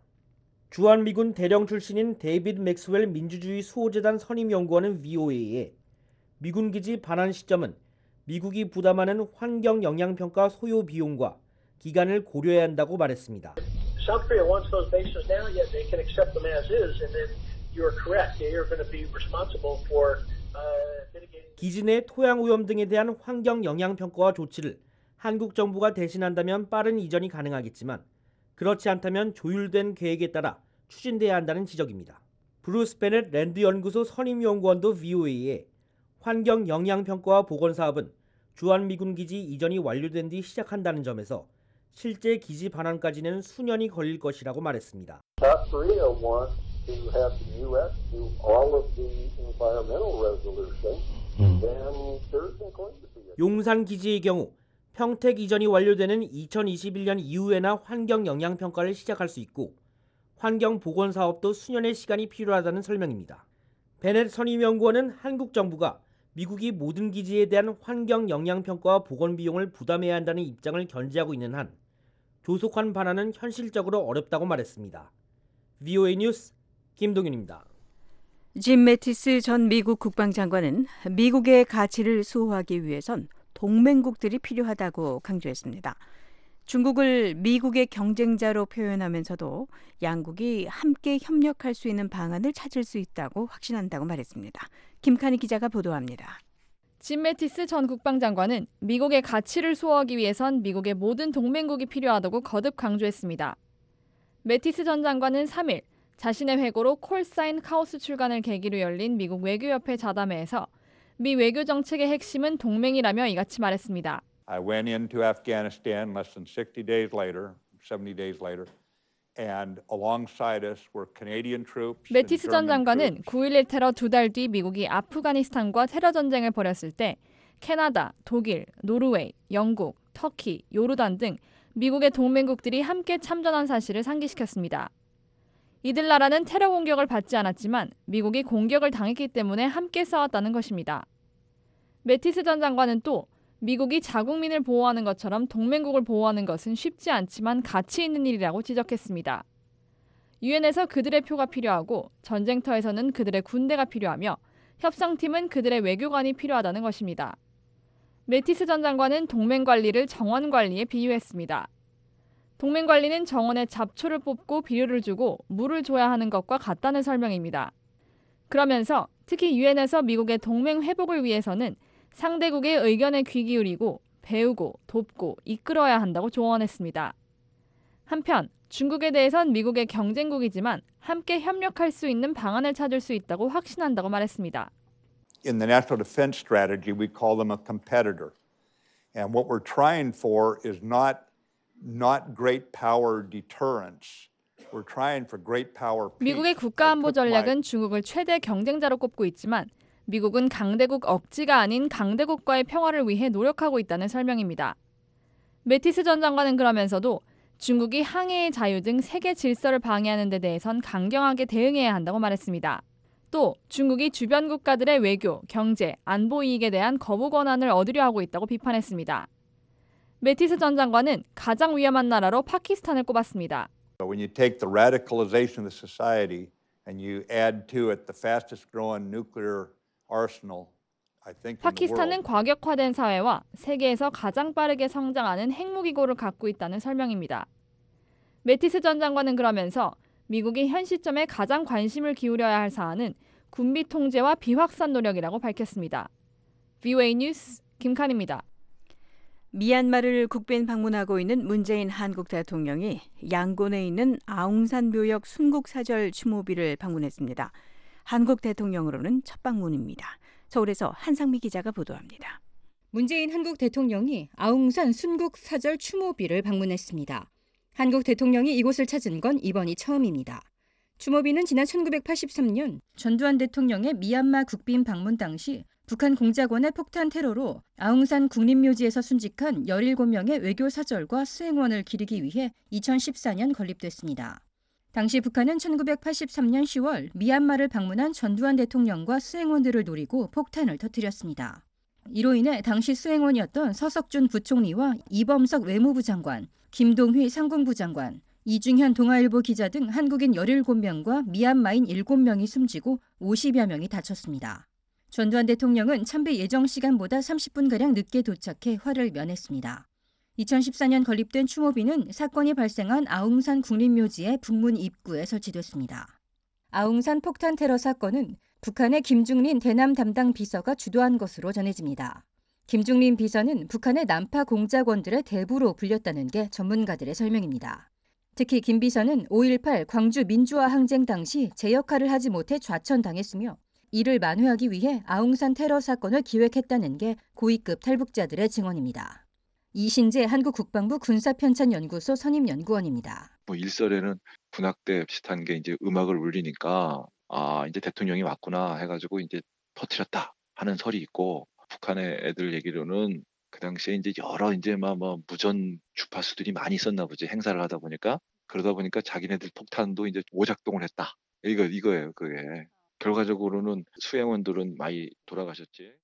주한미군 대령 출신인 데이비드 맥스웰 민주주의 수호재단 선임연구원은 브이오에이에 미군 기지 반환 시점은 미국이 부담하는 환경 영향 평가 소요 비용과 기간을 고려해야 한다고 말했습니다. South Korea wants those bases now, yet they can accept them as is, and then you're correct. They are going to be responsible for uh, mitigating. 기지 내 토양 오염 등에 대한 환경 영향 평가와 조치를 한국 정부가 대신한다면 빠른 이전이 가능하겠지만 그렇지 않다면 조율된 계획에 따라 추진돼야 한다는 지적입니다. 브루스 베넷 랜드 연구소 선임 연구원도 브이오에이에 환경 영향 평가와 보건 사업은 주한미군 기지 이전이 완료된 뒤 시작한다는 점에서 실제 기지 반환까지는 수년이 걸릴 것이라고 말했습니다. South Korea wants to have the U S do all of the environmental resolution, then there's going to be a... 용산 기지의 경우 평택 이전이 완료되는 이천이십일 년 이후에나 환경 영향 평가를 시작할 수 있고 환경 보건 사업도 수년의 시간이 필요하다는 설명입니다. 베넷 선임 연구원은 한국 정부가 미국이 모든 기지에 대한 환경 영향 평가와 보건 비용을 부담해야 한다는 입장을 견지하고 있는 한 조속한 반환은 현실적으로 어렵다고 말했습니다. 브이오에이 뉴스 김동윤입니다. 짐 매티스 전 미국 국방장관은 미국의 가치를 수호하기 위해선 동맹국들이 필요하다고 강조했습니다. 중국을 미국의 경쟁자로 표현하면서도 양국이 함께 협력할 수 있는 방안을 찾을 수 있다고 확신한다고 말했습니다. 김칸희 기자가 보도합니다. 짐 매티스 전 국방장관은 미국의 가치를 수호하기 위해선 미국의 모든 동맹국이 필요하다고 거듭 강조했습니다. 매티스 전 장관은 삼 일 자신의 회고로 콜사인 카오스 출간을 계기로 열린 미국 외교협회 자담회에서 미 외교 정책의 핵심은 동맹이라며 이같이 말했습니다. I went into Afghanistan less than sixty days later, seventy days later, and alongside us were Canadian troops. 매티스 전 장관은 구일일 테러 두 달 뒤 미국이 아프가니스탄과 테러 전쟁을 벌였을 때 캐나다, 독일, 노르웨이, 영국, 터키, 요르단 등 미국의 동맹국들이 함께 참전한 사실을 상기시켰습니다. 이들 나라는 테러 공격을 받지 않았지만 미국이 공격을 당했기 때문에 함께 싸웠다는 것입니다. 매티스 전 장관은 또 미국이 자국민을 보호하는 것처럼 동맹국을 보호하는 것은 쉽지 않지만 가치 있는 일이라고 지적했습니다. 유엔에서 그들의 표가 필요하고 전쟁터에서는 그들의 군대가 필요하며 협상팀은 그들의 외교관이 필요하다는 것입니다. 매티스 전 장관은 동맹 관리를 정원 관리에 비유했습니다. 동맹 관리는 정원에 잡초를 뽑고 비료를 주고 물을 줘야 하는 것과 같다는 설명입니다. 그러면서 특히 유엔에서 미국의 동맹 회복을 위해서는 상대국의 의견에 귀 기울이고 배우고 돕고 이끌어야 한다고 조언했습니다. 한편 중국에 대해선 미국의 경쟁국이지만 함께 협력할 수 있는 방안을 찾을 수 있다고 확신한다고 말했습니다. In the national defense strategy, we call them a competitor. And what we're trying for is not not great power deterrence. We're trying for great power peace. 미국의 국가안보 전략은 중국을 최대 경쟁자로 꼽고 있지만 미국은 강대국 억지가 아닌 강대국과의 평화를 위해 노력하고 있다는 설명입니다. 매티스 전 장관은 그러면서도 중국이 항해의 자유 등 세계 질서를 방해하는 데 대해선 강경하게 대응해야 한다고 말했습니다. 또 중국이 주변 국가들의 외교, 경제, 안보 이익에 대한 거부 권한을 얻으려 하고 있다고 비판했습니다. 매티스 전 장관은 가장 위험한 나라로 파키스탄을 꼽았습니다. When you take the radicalization of the society and you add to it the fastest growing nuclear arsenal, I think in the 파키스탄은 world. 과격화된 사회와 세계에서 가장 빠르게 성장하는 핵무기고를 갖고 있다는 설명입니다. 매티스 전 장관은 그러면서 미국이 현 시점에 가장 관심을 기울여야 할 사안은 군비 통제와 비확산 노력이라고 밝혔습니다. 브이오에이 뉴스 김칸입니다. 미얀마를 국빈 방문하고 있는 문재인 한국 대통령이 양곤에 있는 아웅산 묘역 순국사절 추모비를 방문했습니다. 한국 대통령으로는 첫 방문입니다. 서울에서 한상미 기자가 보도합니다. 문재인 한국 대통령이 아웅산 순국사절 추모비를 방문했습니다. 한국 대통령이 이곳을 찾은 건 이번이 처음입니다. 추모비는 지난 천구백팔십삼 년 전두환 대통령의 미얀마 국빈 방문 당시 북한 공작원의 폭탄 테러로 아웅산 국립묘지에서 순직한 열일곱 명의 외교 사절과 수행원을 기리기 위해 이천십사 년 건립됐습니다. 당시 북한은 천구백팔십삼 년 시월 미얀마를 방문한 전두환 대통령과 수행원들을 노리고 폭탄을 터뜨렸습니다. 이로 인해 당시 수행원이었던 서석준 부총리와 이범석 외무부 장관, 김동휘 상공부 장관, 이중현 동아일보 기자 등 한국인 열일곱 명과 미얀마인 일곱 명이 숨지고 오십여 명이 다쳤습니다. 전두환 대통령은 참배 예정 시간보다 삼십 분가량 늦게 도착해 화를 면했습니다. 이천십사 년 건립된 추모비는 사건이 발생한 아웅산 국립묘지의 북문 입구에 설치됐습니다. 아웅산 폭탄 테러 사건은 북한의 김중린 대남 담당 비서가 주도한 것으로 전해집니다. 김중린 비서는 북한의 난파 공작원들의 대부로 불렸다는 게 전문가들의 설명입니다. 특히 김 비서는 오일팔 광주 민주화 항쟁 당시 제 역할을 하지 못해 좌천당했으며 이를 만회하기 위해 아웅산 테러 사건을 기획했다는 게 고위급 탈북자들의 증언입니다. 이신재 한국국방부 군사편찬연구소 선임연구원입니다. 뭐 일설에는 군악대 비슷한 게 이제 음악을 울리니까 아 이제 대통령이 왔구나 해가지고 이제 터뜨렸다 하는 설이 있고 북한의 애들 얘기로는 그 당시에 이제 여러 이제 막 뭐 무전 주파수들이 많이 있었나 보지 행사를 하다 보니까 그러다 보니까 자기네들 폭탄도 이제 오작동을 했다 이거 이거예요 그게. 결과적으로는 수행원들은 많이 돌아가셨지.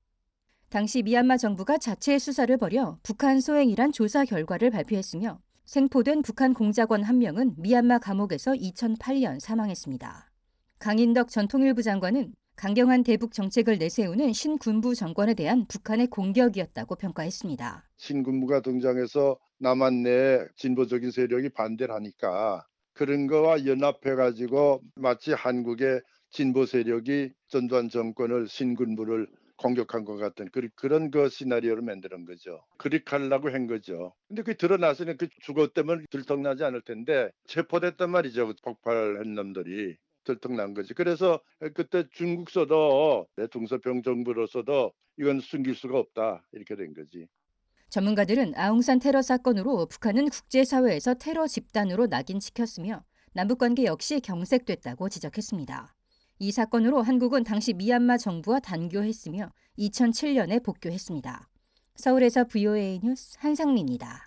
당시 미얀마 정부가 자체 수사를 벌여 북한 소행이란 조사 결과를 발표했으며 생포된 북한 공작원 한 명은 미얀마 감옥에서 이천팔 년 사망했습니다. 강인덕 전 통일부 장관은 강경한 대북 정책을 내세우는 신군부 정권에 대한 북한의 공격이었다고 평가했습니다. 신군부가 등장해서 남한 내 진보적인 세력이 반대를 하니까 그런 거와 연합해가지고 마치 한국의 진보 세력이 전두환 정권을 신군부를 공격한 것 같은 그런 그 시나리오를 만드는 거죠. 그렇게 하려고 한 거죠. 근데 그게 드러나서는 그 주거 때문에 들통나지 않을 텐데 체포됐단 말이죠. 폭발한 놈들이 들통난 거지. 그래서 그때 중국서도 중서평 정부로서도 이건 숨길 수가 없다 이렇게 된 거지. 전문가들은 아웅산 테러 사건으로 북한은 국제사회에서 테러 집단으로 낙인찍혔으며 남북관계 역시 경색됐다고 지적했습니다. 이 사건으로 한국은 당시 미얀마 정부와 단교했으며 이천칠 년에 복교했습니다. 서울에서 브이오에이 뉴스 한상미입니다.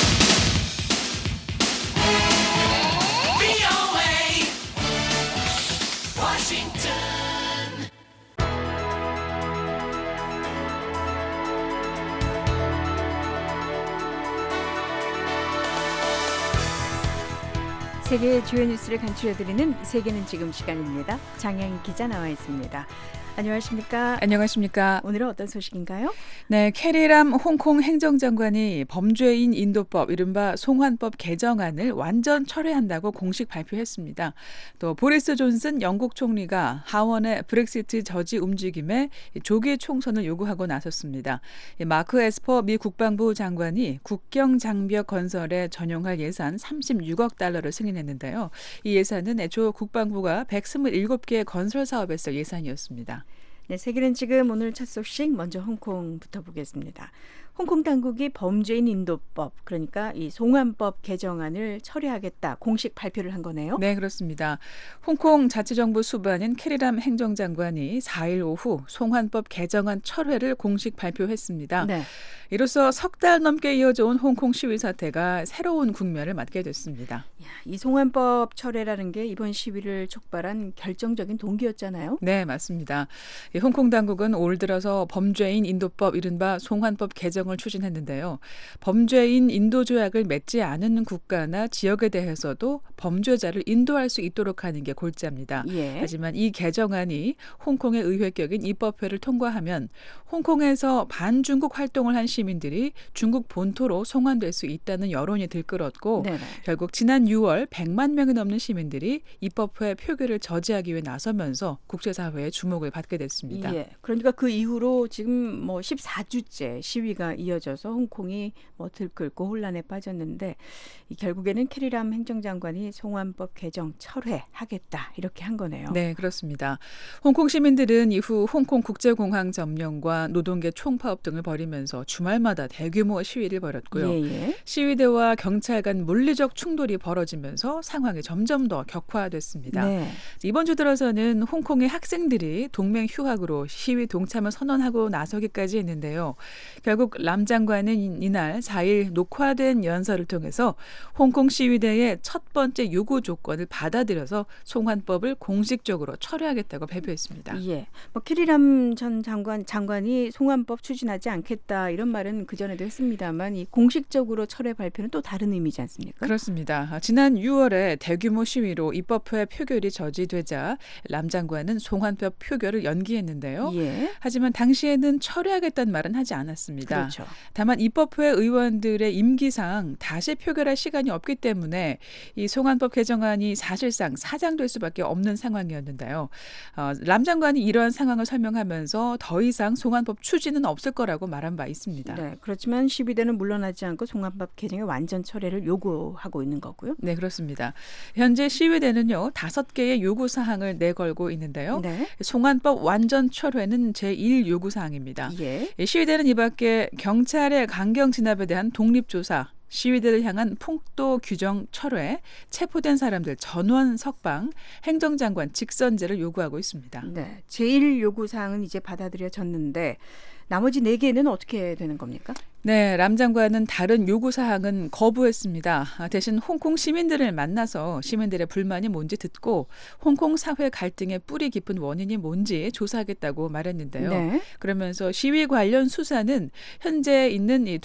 세계의 주요 뉴스를 간추려드리는 세계는 지금 시간입니다. 장영희 기자 나와 있습니다. 안녕하십니까? 안녕하십니까? 오늘은 어떤 소식인가요? 네, 캐리람 홍콩 행정장관이 범죄인 인도법 이른바 송환법 개정안을 완전 철회한다고 공식 발표했습니다. 또 보리스 존슨 영국 총리가 하원의 브렉시트 저지 움직임에 조기 총선을 요구하고 나섰습니다. 마크 에스퍼 미 국방부 장관이 국경 장벽 건설에 전용할 예산 삼십육억 달러를 승인했는데요. 이 예산은 애초 국방부가 백이십칠 개의 건설 사업에 쓸 예산이었습니다. 네, 세계는 지금 오늘 첫 소식 먼저 홍콩부터 보겠습니다. 홍콩 당국이 범죄인 인도법, 그러니까 이 송환법 개정안을 철회하겠다 공식 발표를 한 거네요. 네, 그렇습니다. 홍콩 자치정부 수반인 캐리람 행정장관이 사 일 오후 송환법 개정안 철회를 공식 발표했습니다. 네. 이로써 석 달 넘게 이어져 온 홍콩 시위 사태가 새로운 국면을 맞게 됐습니다. 야, 이 송환법 철회라는 게 이번 시위를 촉발한 결정적인 동기였잖아요. 네, 맞습니다. 이 홍콩 당국은 올 들어서 범죄인 인도법 이른바 송환법 개정을 추진했는데요. 범죄인 인도 조약을 맺지 않은 국가나 지역에 대해서도 범죄자를 인도할 수 있도록 하는 게 골자입니다. 예. 하지만 이 개정안이 홍콩의 의회격인 입법회를 통과하면 홍콩에서 반중국 활동을 한 시민들이 중국 본토로 송환될 수 있다는 여론이 들끓었고 네네. 결국 지난 유월 백만 명이 넘는 시민들이 입법회 표결을 저지하기 위해 나서면서 국제사회의 주목을 받게 됐습니다. 예. 그러니까 그 이후로 지금 뭐 십사 주째 시위가 이어져서 홍콩이 뭐 들끓고 혼란에 빠졌는데 이 결국에는 캐리람 행정장관이 송환법 개정 철회하겠다 이렇게 한 거네요. 네, 그렇습니다. 홍콩 시민들은 이후 홍콩 국제공항 점령과 노동계 총파업 등을 벌이면서 주말마다 대규모 시위를 벌였고요. 예, 예. 시위대와 경찰 간 물리적 충돌이 벌어지면서 상황이 점점 더 격화됐습니다. 네. 이번 주 들어서는 홍콩의 학생들이 동맹 휴학으로 시위 동참을 선언하고 나서기까지 했는데요. 결국 람 장관은 이날 사 일 녹화된 연설을 통해서 홍콩 시위대의 첫 번째 요구 조건을 받아들여서 송환법을 공식적으로 철회하겠다고 발표했습니다. 예, 뭐 캐리람 전 장관 장관이 송환법 추진하지 않겠다 이런 말은 그 전에도 했습니다만 이 공식적으로 철회 발표는 또 다른 의미지 않습니까? 그렇습니다. 지난 유월에 대규모 시위로 입법회 표결이 저지되자 람 장관은 송환법 표결을 연기했는데요. 예. 하지만 당시에는 철회하겠다는 말은 하지 않았습니다. 그렇죠. 다만 입법회 의원들의 임기상 다시 표결할 시간이 없기 때문에 이 송환법 개정안이 사실상 사장될 수밖에 없는 상황이었는데요. 어, 람 장관이 이러한 상황을 설명하면서 더 이상 송환법 추진은 없을 거라고 말한 바 있습니다. 네, 그렇지만 시위대는 물러나지 않고 송환법 개정의 완전 철회를 요구하고 있는 거고요. 네, 그렇습니다. 현재 시위대는요 다섯 개의 요구 사항을 내걸고 있는데요. 네. 송환법 완전 철회는 제일 요구 사항입니다. 예. 시위대는 이 밖에 경찰의 강경 진압에 대한 독립조사, 시위대를 향한 폭도 규정 철회, 체포된 사람들 전원 석방, 행정장관 직선제를 요구하고 있습니다. 네, 제일 요구 사항은 이제 받아들여졌는데 나머지 네 개는 어떻게 되는 겁니까? 네, 람 장관은 다른 요구 사항은 거부했습니다. 대신 홍콩 시민들을 만나서 시민들의 불만이 뭔지 듣고 홍콩 사회 갈등의 뿌리 깊은 원인이 뭔지 조사하겠다고 말했는데요. 네. 그러면서 시위 관련 수사는 현재 있는 이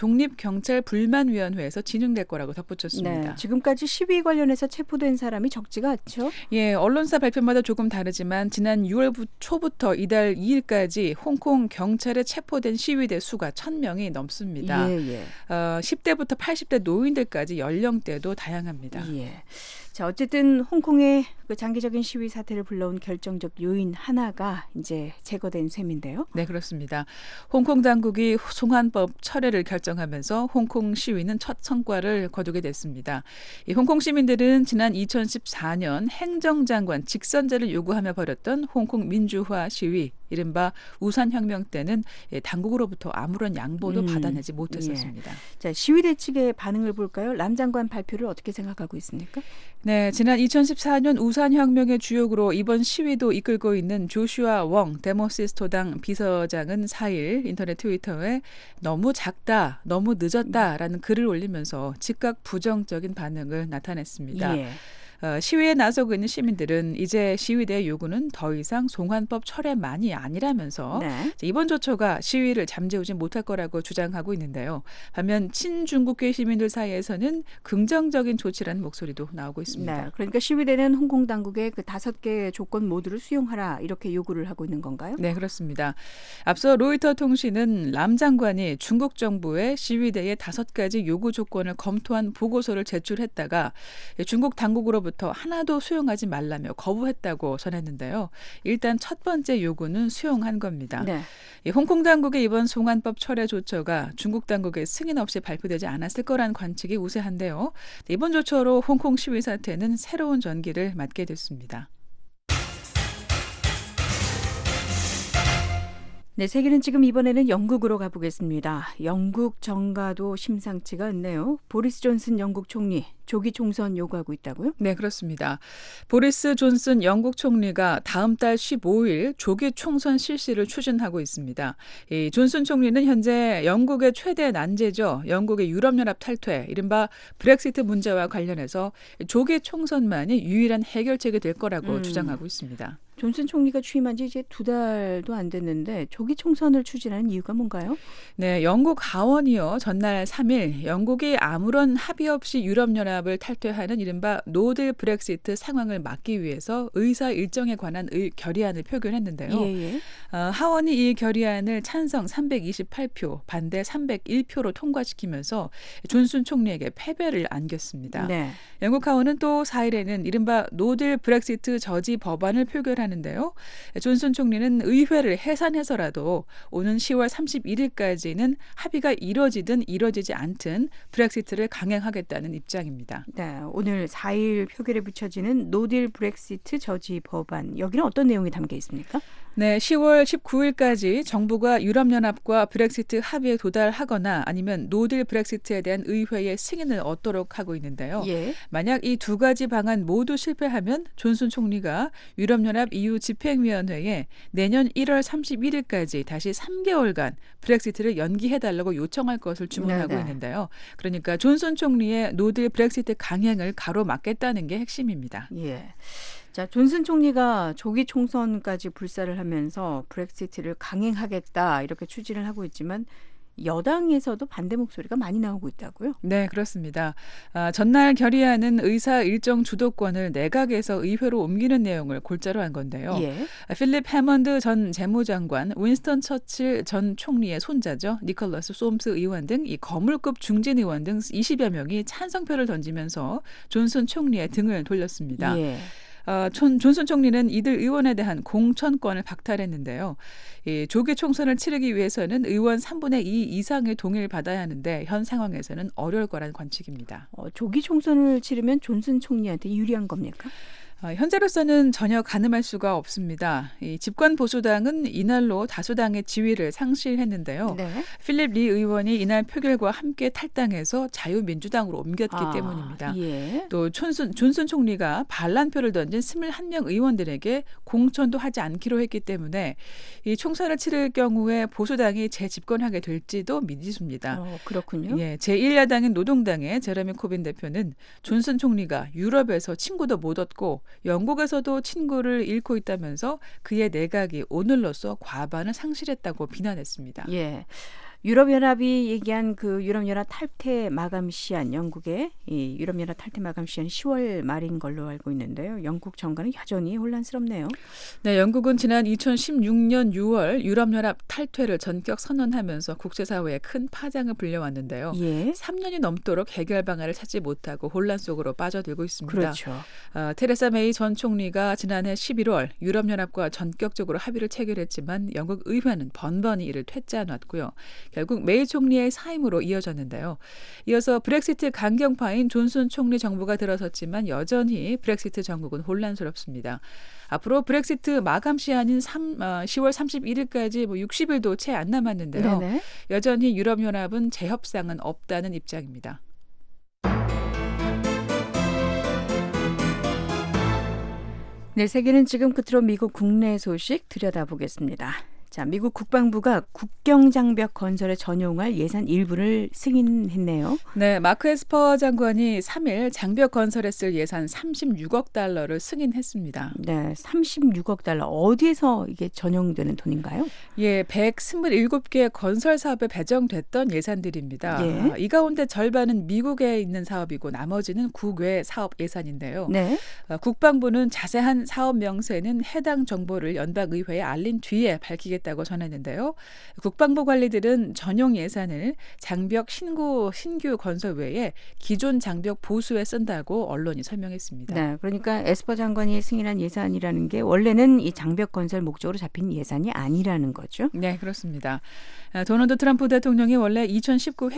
독립경찰불만위원회에서 진행될 거라고 덧붙였습니다. 네, 지금까지 시위 관련해서 체포된 사람이 적지가 않죠? 예, 언론사 발표마다 조금 다르지만 지난 유월 초부터 이달 이 일까지 홍콩 경찰에 체포된 시위대 수가 천 명이 넘습니다. 예, 예. 어, 십 대부터 팔십 대 노인들까지 연령대도 다양합니다. 예. 자, 어쨌든 홍콩의 그 장기적인 시위 사태를 불러온 결정적 요인 하나가 이제 제거된 셈인데요. 네, 그렇습니다. 홍콩 당국이 송환법 철회를 결정하면서 홍콩 시위는 첫 성과를 거두게 됐습니다. 이 홍콩 시민들은 지난 이천십사 년 행정장관 직선제를 요구하며 벌였던 홍콩 민주화 시위, 이른바 우산혁명 때는 당국으로부터 아무런 양보도 음, 받아내지 못했었습니다. 예. 자, 시위대 측의 반응을 볼까요? 람 장관 발표를 어떻게 생각하고 있습니까? 네, 지난 이천십사 년 우산혁명의 주역으로 이번 시위도 이끌고 있는 조슈아 웡 데모시스토당 비서장은 사 일 인터넷 트위터에 너무 작다, 너무 늦었다라는 글을 올리면서 즉각 부정적인 반응을 나타냈습니다. 예. 어, 시위에 나서고 있는 시민들은 이제 시위대의 요구는 더 이상 송환법 철회만이 아니라면서 네. 이번 조처가 시위를 잠재우지 못할 거라고 주장하고 있는데요. 반면 친중국계 시민들 사이에서는 긍정적인 조치라는 목소리도 나오고 있습니다. 네, 그러니까 시위대는 홍콩 당국의 그 다섯 개의 조건 모두를 수용하라 이렇게 요구를 하고 있는 건가요? 네, 그렇습니다. 앞서 로이터 통신은 람 장관이 중국 정부에 시위대의 다섯 가지 요구 조건을 검토한 보고서를 제출했다가 중국 당국으로부터 부터 하나도 수용하지 말라며 거부했다고 전했는데요. 일단 첫 번째 요구는 수용한 겁니다. 네. 이 홍콩 당국의 이번 송환법 철회 조처가 중국 당국의 승인 없이 발표되지 않았을 거란 관측이 우세한데요. 이번 조처로 홍콩 시위 사태는 새로운 전기를 맞게 됐습니다. 네, 세계는 지금 이번에는 영국으로 가보겠습니다. 영국 정가도 심상치가 않네요. 보리스 존슨 영국 총리 조기 총선 요구하고 있다고요? 네, 그렇습니다. 보리스 존슨 영국 총리가 다음 달 십오 일 조기 총선 실시를 추진하고 있습니다. 이 존슨 총리는 현재 영국의 최대 난제죠. 영국의 유럽연합 탈퇴, 이른바 브렉시트 문제와 관련해서 조기 총선만이 유일한 해결책이 될 거라고 음. 주장하고 있습니다. 존슨 총리가 취임한 지 이제 두 달도 안 됐는데 조기 총선을 추진하는 이유가 뭔가요? 네, 영국 하원이요. 전날 삼 일 영국이 아무런 합의 없이 유럽연합을 탈퇴하는 이른바 노딜 브렉시트 상황을 막기 위해서 의사 일정에 관한 의, 결의안을 표결했는데요. 예, 예. 어, 하원이 이 결의안을 찬성 삼백이십팔 표, 반대 삼백일 표로 통과시키면서 존슨 총리에게 패배를 안겼습니다. 네. 영국 하원은 또 사 일에는 이른바 노딜 브렉시트 저지 법안을 표결하는데요. 존슨 총리는 의회를 해산해서라도 오는 시월 삼십일 일까지는 합의가 이뤄지든 이뤄지지 않든 브렉시트를 강행하겠다는 입장입니다. 네, 오늘 사 일 표결에 붙여지는 노딜 브렉시트 저지 법안, 여기는 어떤 내용이 담겨 있습니까? 네, 시월 십구일까지 정부가 유럽연합과 브렉시트 합의에 도달하거나 아니면 노딜 브렉시트에 대한 의회의 승인을 얻도록 하고 있는데요. 예. 만약 이 두 가지 방안 모두 실패하면 존슨 총리가 유럽연합 이유 집행위원회에 내년 일월 삼십일일까지 다시 삼 개월간 브렉시트를 연기해달라고 요청할 것을 주문하고 네네. 있는데요. 그러니까 존슨 총리의 노딜 브렉시트 강행을 가로막겠다는 게 핵심입니다. 예. 자, 존슨 총리가 조기 총선까지 불사를 하면서 브렉시트를 강행하겠다 이렇게 추진을 하고 있지만 여당에서도 반대 목소리가 많이 나오고 있다고요? 네, 그렇습니다. 아, 전날 결의안은 의사 일정 주도권을 내각에서 의회로 옮기는 내용을 골자로 한 건데요. 예. 필립 해먼드 전 재무장관, 윈스턴 처칠 전 총리의 손자죠. 니콜러스 솜스 의원 등 이 거물급 중진 의원 등 이십여 명이 찬성표를 던지면서 존슨 총리의 등을 돌렸습니다. 예. 어, 존, 존슨 총리는 이들 의원에 대한 공천권을 박탈했는데요. 이 조기 총선을 치르기 위해서는 의원 삼분의 이 이상의 동의를 받아야 하는데 현 상황에서는 어려울 거란 관측입니다. 어, 조기 총선을 치르면 존슨 총리한테 유리한 겁니까? 어, 현재로서는 전혀 가늠할 수가 없습니다. 이 집권 보수당은 이날로 다수당의 지위를 상실했는데요. 네. 필립 리 의원이 이날 표결과 함께 탈당해서 자유민주당으로 옮겼기 아, 때문입니다. 예. 또 존슨, 존슨 총리가 반란표를 던진 이십일 명 의원들에게 공천도 하지 않기로 했기 때문에 이 총선을 치를 경우에 보수당이 재집권하게 될지도 미지수입니다. 어, 그렇군요. 예, 제일 야당인 노동당의 제러미 코빈 대표는 존슨 총리가 유럽에서 친구도 못 얻고 영국에서도 친구를 잃고 있다면서 그의 내각이 오늘로써 과반을 상실했다고 비난했습니다. 예. 유럽연합이 얘기한 그 유럽연합 탈퇴 마감 시한 영국의 이 유럽연합 탈퇴 마감 시한 시월 말인 걸로 알고 있는데요. 영국 정가는 여전히 혼란스럽네요. 네, 영국은 지난 이천십육년 유월 유럽연합 탈퇴를 전격 선언하면서 국제사회에 큰 파장을 불려왔는데요. 예. 삼 년이 넘도록 해결 방안을 찾지 못하고 혼란 속으로 빠져들고 있습니다. 그렇죠. 어, 테레사 메이 전 총리가 지난해 십일월 유럽연합과 전격적으로 합의를 체결했지만 영국 의회는 번번이 이를 퇴짜놨고요. 결국 메이 총리의 사임으로 이어졌는데요. 이어서 브렉시트 강경파인 존슨 총리 정부가 들어섰지만 여전히 브렉시트 정국은 혼란스럽습니다. 앞으로 브렉시트 마감 시한인 삼, 어, 시월 삼십일일까지 뭐 육십일도 채 안 남았는데요. 네네. 여전히 유럽연합은 재협상은 없다는 입장입니다. 네, 세계는 지금 끝으로 미국 국내 소식 들여다보겠습니다. 자, 미국 국방부가 국경 장벽 건설에 전용할 예산 일부를 승인했네요. 네, 마크 에스퍼 장관이 삼일 장벽 건설에 쓸 예산 삼십육억 달러를 승인했습니다. 네, 삼십육억 달러. 어디에서 이게 전용되는 돈인가요? 예, 백이십칠 개 건설 사업에 배정됐던 예산들입니다. 예. 아, 이 가운데 절반은 미국에 있는 사업이고 나머지는 국외 사업 예산인데요. 네. 아, 국방부는 자세한 사업 명세는 해당 정보를 연방의회에 알린 뒤에 밝히겠다고 전했는데요. 국방부 관리들은 전용 예산을 장벽 신고, 신규 건설 외에 기존 장벽 보수에 쓴다고 언론이 설명했습니다. 네, 그러니까 에스퍼 장관이 승인한 예산이라는 게 원래는 이 장벽 건설 목적으로 잡힌 예산이 아니라는 거죠? 네, 그렇습니다. 도널드 트럼프 대통령이 원래 이천십구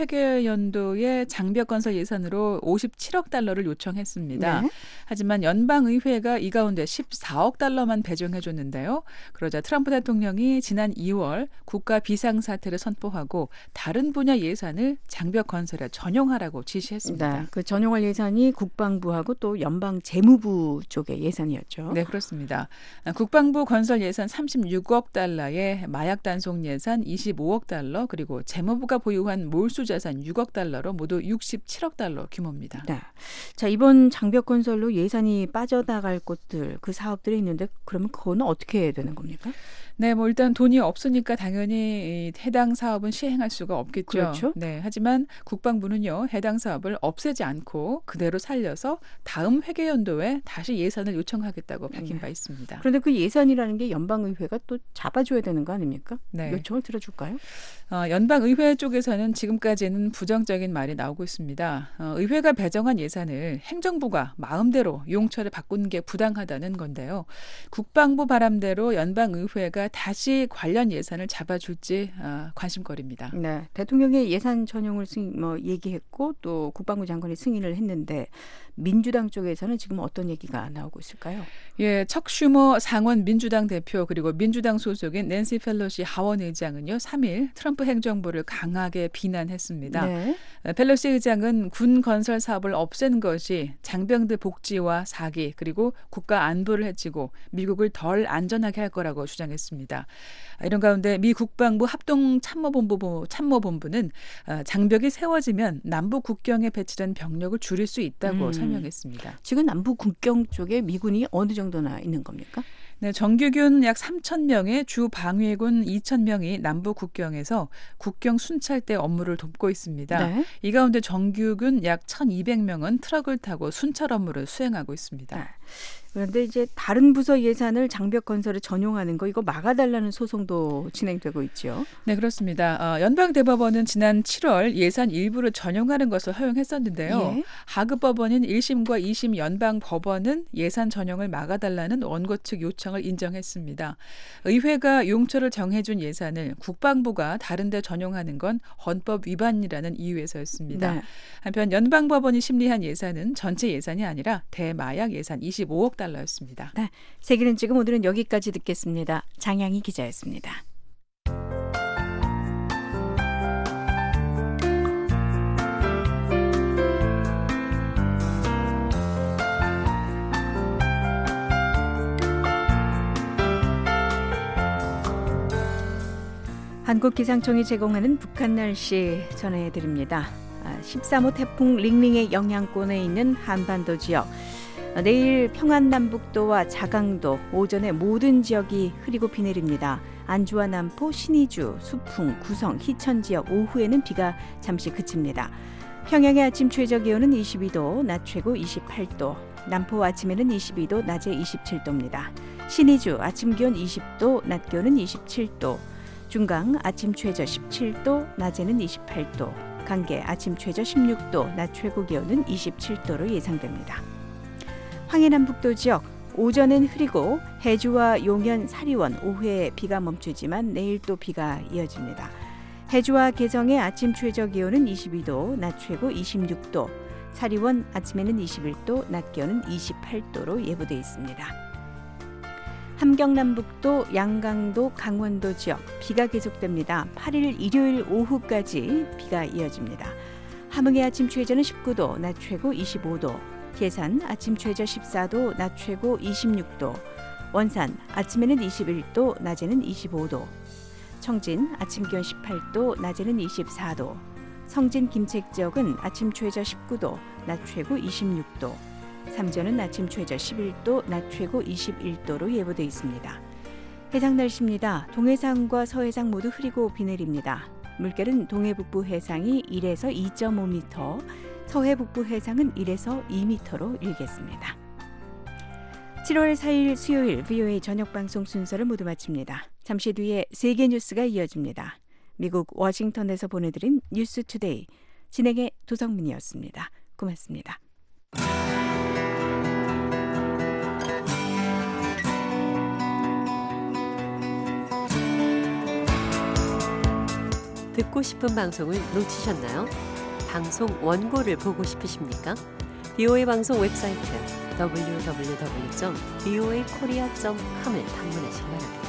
회계연도에 장벽 건설 예산으로 오십칠억 달러를 요청했습니다. 네. 하지만 연방의회가 이 가운데 십사억 달러만 배정해줬는데요. 그러자 트럼프 대통령이 지난 이월 국가 비상사태를 선포하고 다른 분야 예산을 장벽 건설에 전용하라고 지시했습니다. 네, 그 전용할 예산이 국방부하고 또 연방 재무부 쪽의 예산이었죠. 네, 그렇습니다. 국방부 건설 예산 삼십육억 달러에 마약 단속 예산 이십오억 달러 그리고 재무부가 보유한 몰수 자산 육억 달러로 모두 육십칠억 달러 규모입니다. 네. 자, 이번 장벽 건설로 예산이 빠져나갈 곳들 그 사업들이 있는데 그러면 그거는 어떻게 되는 겁니까? 네, 뭐 일단 돈이 없으니까 당연히 해당 사업은 시행할 수가 없겠죠. 그렇죠. 네, 하지만 국방부는요 해당 사업을 없애지 않고 그대로 살려서 다음 회계연도에 다시 예산을 요청하겠다고 밝힌 네. 바 있습니다. 그런데 그 예산이라는 게 연방의회가 또 잡아줘야 되는 거 아닙니까? 네. 요청을 들어줄까요? 어, 연방의회 쪽에서는 지금까지는 부정적인 말이 나오고 있습니다. 어, 의회가 배정한 예산을 행정부가 마음대로 용처를 바꾸는 게 부당하다는 건데요. 국방부 바람대로 연방의회가 다시 관련 예산을 잡아줄지 어, 관심거리입니다. 네, 대통령의 예산 전용을 승, 뭐 얘기했고 또 국방부 장관이 승인을 했는데 민주당 쪽에서는 지금 어떤 얘기가 나오고 있을까요? 예, 척 슈머 상원 민주당 대표 그리고 민주당 소속인 낸시 펠로시 하원 의장은요 삼 일 트럼프 행정부를 강하게 비난했습니다. 네. 펠로시 의장은 군 건설 사업을 없앤 것이 장병들 복지와 사기 그리고 국가 안보를 해치고 미국을 덜 안전하게 할 거라고 주장했습니다. 이런 가운데 미 국방부 합동참모본부 참모본부는 장벽이 세워지면 남북 국경에 배치된 병력을 줄일 수 있다고 음. 설명했습니다. 지금 남북 국경 쪽에 미군이 어느 정도나 있는 겁니까? 네, 정규군 약 삼천 명에 주 방위군 이천 명이 남북 국경에서 국경 순찰대 업무를 돕고 있습니다. 네. 이 가운데 정규군 약 천이백 명은 트럭을 타고 순찰 업무를 수행하고 있습니다. 네. 그런데 이제 다른 부서 예산을 장벽 건설에 전용하는 거 이거 막아달라는 소송도 진행되고 있죠. 네, 그렇습니다. 어, 연방대법원은 지난 칠월 예산 일부를 전용하는 것을 허용했었는데요. 예. 하급법원인 일 심과 이 심 연방법원은 예산 전용을 막아달라는 원고 측 요청을 인정했습니다. 의회가 용처를 정해준 예산을 국방부가 다른 데 전용하는 건 헌법 위반이라는 이유에서였습니다. 네. 한편 연방법원이 심리한 예산은 전체 예산이 아니라 대마약 예산 이십오억 달러였습니다. 네, 세계는 지금 오늘은 여기까지 듣겠습니다. 장양희 기자였습니다. 한국기상청이 제공하는 북한 날씨 전해드립니다. 십삼 호 태풍 링링의 영향권에 있는 한반도 지역. 내일 평안남북도와 자강도 오전에 모든 지역이 흐리고 비 내립니다. 안주와 남포, 신의주, 수풍, 구성, 희천 지역 오후에는 비가 잠시 그칩니다. 평양의 아침 최저 기온은 이십이 도, 낮 최고 이십팔 도. 남포 아침에는 이십이 도, 낮에 이십칠 도입니다. 신의주 아침 기온 이십 도, 낮 기온은 이십칠 도. 중강 아침 최저 십칠 도, 낮에는 이십팔 도. 강계 아침 최저 십육 도, 낮 최고 기온은 이십칠 도로 예상됩니다. 황해남북도 지역 오전엔 흐리고 해주와 용현, 사리원 오후에 비가 멈추지만 내일 또 비가 이어집니다. 해주와 개성의 아침 최저 기온은 이십이 도, 낮 최고 이십육 도. 사리원 아침에는 이십일 도, 낮 기온은 이십팔 도로 예보돼 있습니다. 함경남북도, 양강도, 강원도 지역 비가 계속됩니다. 팔 일 일요일 오후까지 비가 이어집니다. 함흥의 아침 최저는 십구 도, 낮 최고 이십오 도. 계산 아침 최저 십사 도, 낮 최고 이십육 도. 원산 아침에는 이십일 도, 낮에는 이십오 도. 청진 아침 기온 십팔 도, 낮에는 이십사 도. 성진 김책 지역은 아침 최저 십구 도, 낮 최고 이십육 도. 삼전은 아침 최저 십일 도, 낮 최고 이십일 도로 예보돼 있습니다. 해상 날씨입니다. 동해상과 서해상 모두 흐리고 비 내립니다. 물결은 동해 북부 해상이 일에서 이 점 오 미터, 서해 북부 해상은 일에서 이 미터로 일겠습니다. 칠월 사일 수요일 브이오에이 저녁 방송 순서를 모두 마칩니다. 잠시 뒤에 세계 뉴스가 이어집니다. 미국 워싱턴에서 보내드린 뉴스 투데이 진행의 도성민이었습니다. 고맙습니다. 듣고 싶은 방송을 놓치셨나요? 방송 원고를 보고 싶으십니까? 브이오에이 방송 웹사이트 더블유 더블유 더블유 점 브이오에이 코리아 점 컴을 방문하시기 바랍니다.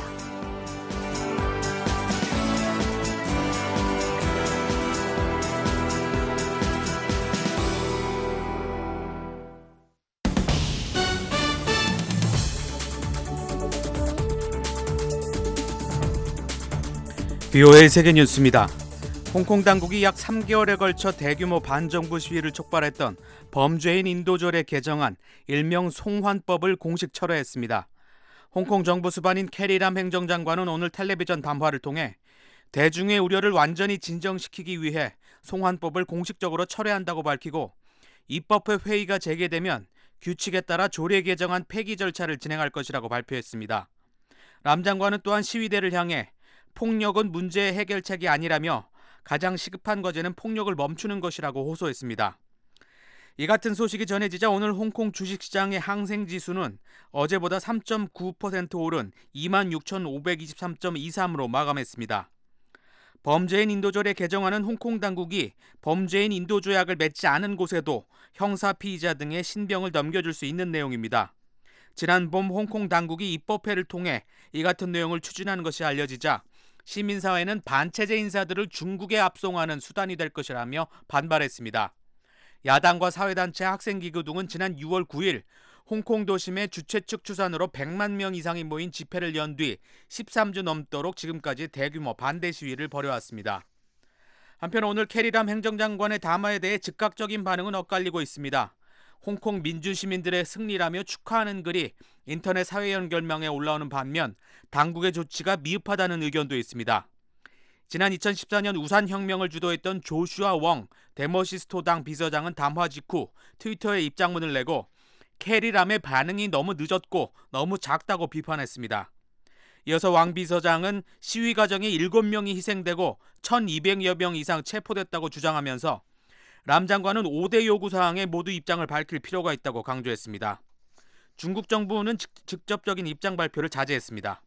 브이오에이 세계뉴스입니다. 홍콩 당국이 약 삼 개월에 걸쳐 대규모 반정부 시위를 촉발했던 범죄인 인도조례 개정안 일명 송환법을 공식 철회했습니다. 홍콩 정부 수반인 캐리람 행정장관은 오늘 텔레비전 담화를 통해 대중의 우려를 완전히 진정시키기 위해 송환법을 공식적으로 철회한다고 밝히고 입법회 회의가 재개되면 규칙에 따라 조례 개정안 폐기 절차를 진행할 것이라고 발표했습니다. 람 장관은 또한 시위대를 향해 폭력은 문제의 해결책이 아니라며 가장 시급한 과제는 폭력을 멈추는 것이라고 호소했습니다. 이 같은 소식이 전해지자 오늘 홍콩 주식시장의 항생지수는 어제보다 삼 점 구 퍼센트 오른 이만 육천오백이십삼 점 이삼으로 마감했습니다. 범죄인 인도조례 개정안은 홍콩 당국이 범죄인 인도조약을 맺지 않은 곳에도 형사 피의자 등의 신병을 넘겨줄 수 있는 내용입니다. 지난 봄 홍콩 당국이 입법회를 통해 이 같은 내용을 추진하는 것이 알려지자 시민사회는 반체제 인사들을 중국에 압송하는 수단이 될 것이라며 반발했습니다. 야당과 사회단체, 학생기구 등은 지난 유월 구일 홍콩 도심의 주최 측 추산으로 백만 명 이상이 모인 집회를 연 뒤 십삼 주 넘도록 지금까지 대규모 반대 시위를 벌여왔습니다. 한편 오늘 캐리람 행정장관의 담화에 대해 즉각적인 반응은 엇갈리고 있습니다. 홍콩 민주시민들의 승리라며 축하하는 글이 인터넷 사회 연결망에 올라오는 반면 당국의 조치가 미흡하다는 의견도 있습니다. 지난 이천십사 년 우산혁명을 주도했던 조슈아 웡 데모시스토당 비서장은 담화 직후 트위터에 입장문을 내고 캐리람의 반응이 너무 늦었고 너무 작다고 비판했습니다. 이어서 왕 비서장은 시위 과정에 일곱 명이 희생되고 천이백여 명 이상 체포됐다고 주장하면서 람 장관은 오 대 요구사항에 모두 입장을 밝힐 필요가 있다고 강조했습니다. 중국 정부는 직, 직접적인 입장 발표를 자제했습니다.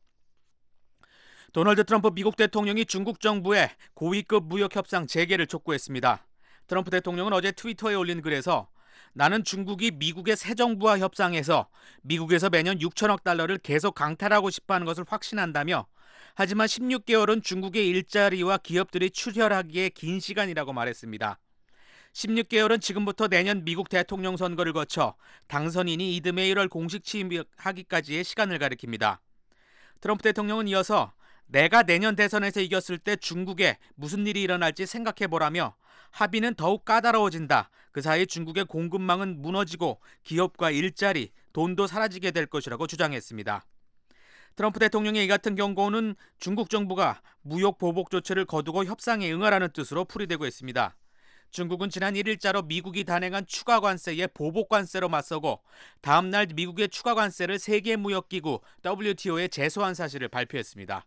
도널드 트럼프 미국 대통령이 중국 정부에 고위급 무역 협상 재개를 촉구했습니다. 트럼프 대통령은 어제 트위터에 올린 글에서 나는 중국이 미국의 새 정부와 협상해서 미국에서 매년 육천억 달러를 계속 강탈하고 싶어하는 것을 확신한다며 하지만 십육 개월은 중국의 일자리와 기업들이 출혈하기에 긴 시간이라고 말했습니다. 십육 개월은 지금부터 내년 미국 대통령 선거를 거쳐 당선인이 이듬해 일월 공식 취임하기까지의 시간을 가리킵니다. 트럼프 대통령은 이어서 내가 내년 대선에서 이겼을 때 중국에 무슨 일이 일어날지 생각해보라며 합의는 더욱 까다로워진다. 그 사이 중국의 공급망은 무너지고 기업과 일자리, 돈도 사라지게 될 것이라고 주장했습니다. 트럼프 대통령의 이 같은 경고는 중국 정부가 무역 보복 조치를 거두고 협상에 응하라는 뜻으로 풀이되고 있습니다. 중국은 지난 일 일자로 미국이 단행한 추가 관세에 보복 관세로 맞서고 다음 날 미국의 추가 관세를 세계무역기구 더블유티오에 제소한 사실을 발표했습니다.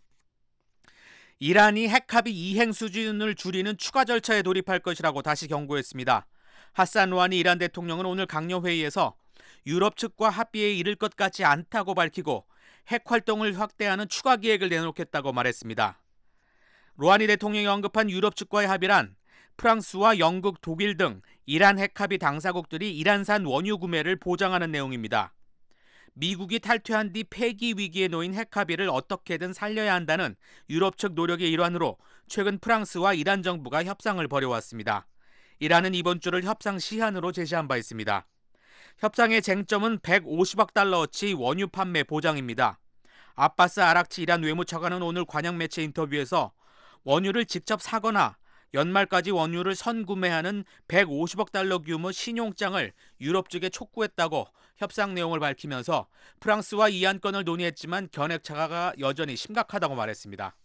이란이 핵합의 이행 수준을 줄이는 추가 절차에 돌입할 것이라고 다시 경고했습니다. 하산 루하니 이란 대통령은 오늘 강요회의에서 유럽 측과 합의에 이를 것 같지 않다고 밝히고 핵 활동을 확대하는 추가 계획을 내놓겠다고 말했습니다. 루하니 대통령이 언급한 유럽 측과의 합의란 프랑스와 영국, 독일 등 이란 핵합의 당사국들이 이란산 원유 구매를 보장하는 내용입니다. 미국이 탈퇴한 뒤 폐기 위기에 놓인 핵합의를 어떻게든 살려야 한다는 유럽 측 노력의 일환으로 최근 프랑스와 이란 정부가 협상을 벌여왔습니다. 이란은 이번 주를 협상 시한으로 제시한 바 있습니다. 협상의 쟁점은 백오십억 달러어치 원유 판매 보장입니다. 아바스 아락치 이란 외무차관은 오늘 관영 매체 인터뷰에서 원유를 직접 사거나 연말까지 원유를 선구매하는 백오십억 달러 규모 신용장을 유럽 측에 촉구했다고 협상 내용을 밝히면서 프랑스와 이안건을 논의했지만 견해 차가 여전히 심각하다고 말했습니다.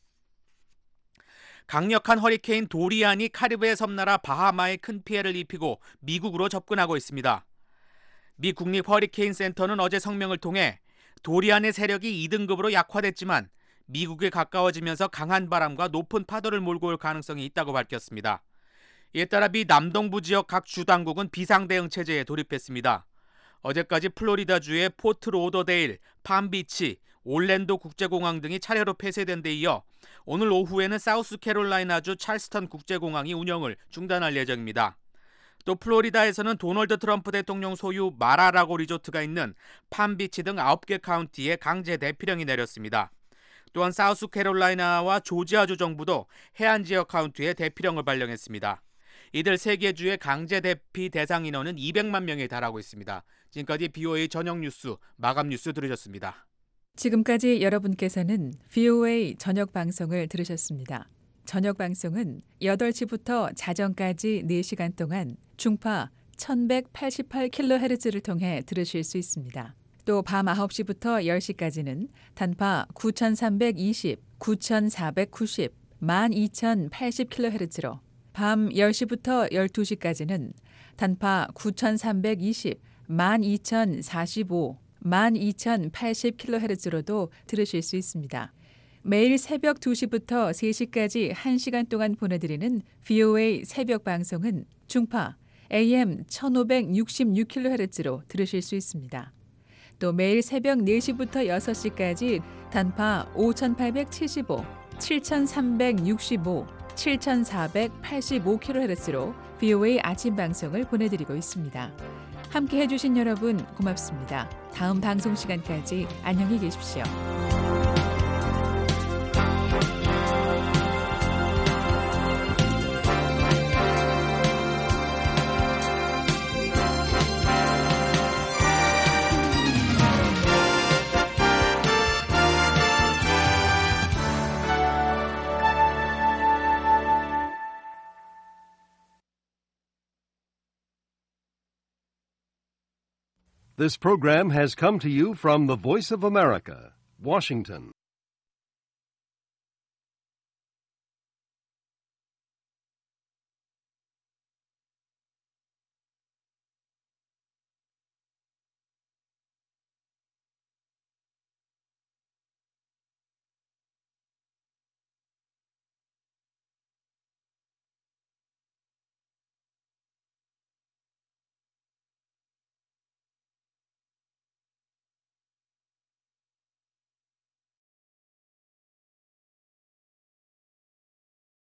강력한 허리케인 도리안이 카리브해 섬나라 바하마에 큰 피해를 입히고 미국으로 접근하고 있습니다. 미 국립 허리케인 센터는 어제 성명을 통해 도리안의 세력이 이 등급으로 약화됐지만 미국에 가까워지면서 강한 바람과 높은 파도를 몰고 올 가능성이 있다고 밝혔습니다. 이에 따라 미 남동부 지역 각 주 당국은 비상대응 체제에 돌입했습니다. 어제까지 플로리다주의 포트 로더데일, 팜비치, 올랜도 국제공항 등이 차례로 폐쇄된 데 이어 오늘 오후에는 사우스캐롤라이나주 찰스턴 국제공항이 운영을 중단할 예정입니다. 또 플로리다에서는 도널드 트럼프 대통령 소유 마라라고 리조트가 있는 팜비치 등 아홉 개 카운티에 강제 대피령이 내렸습니다. 또한 사우스캐롤라이나와 조지아주 정부도 해안 지역 카운티에 대피령을 발령했습니다. 이들 세 개 주의 강제 대피 대상 인원은 이백만 명에 달하고 있습니다. 지금까지 비오에이 저녁 뉴스 마감 뉴스 들으셨습니다. 지금까지 여러분께서는 비오에이 저녁 방송을 들으셨습니다. 저녁 방송은 여덟 시부터 자정까지 네 시간 동안 중파 천백팔십팔 킬로헤르츠를 통해 들으실 수 있습니다. 또 밤 아홉 시부터 열 시까지는 단파 구천삼백이십, 구천사백구십, 만 이천팔십 킬로헤르츠로 밤 열 시부터 열두 시까지는 단파 구천삼백이십, 만 이천사십오, 만 이천팔십 킬로헤르츠로도 들으실 수 있습니다. 매일 새벽 두 시부터 세 시까지 한 시간 동안 보내드리는 비오에이 새벽 방송은 중파 에이엠 천오백육십육 킬로헤르츠로 들으실 수 있습니다. 또 매일 새벽 네 시부터 여섯 시까지 단파 오천팔백칠십오, 칠천삼백육십오, 칠천사백팔십오 킬로헤르츠로 비오에이 아침 방송을 보내드리고 있습니다. 함께 해주신 여러분 고맙습니다. 다음 방송 시간까지 안녕히 계십시오. This program has come to you from the Voice of America, Washington.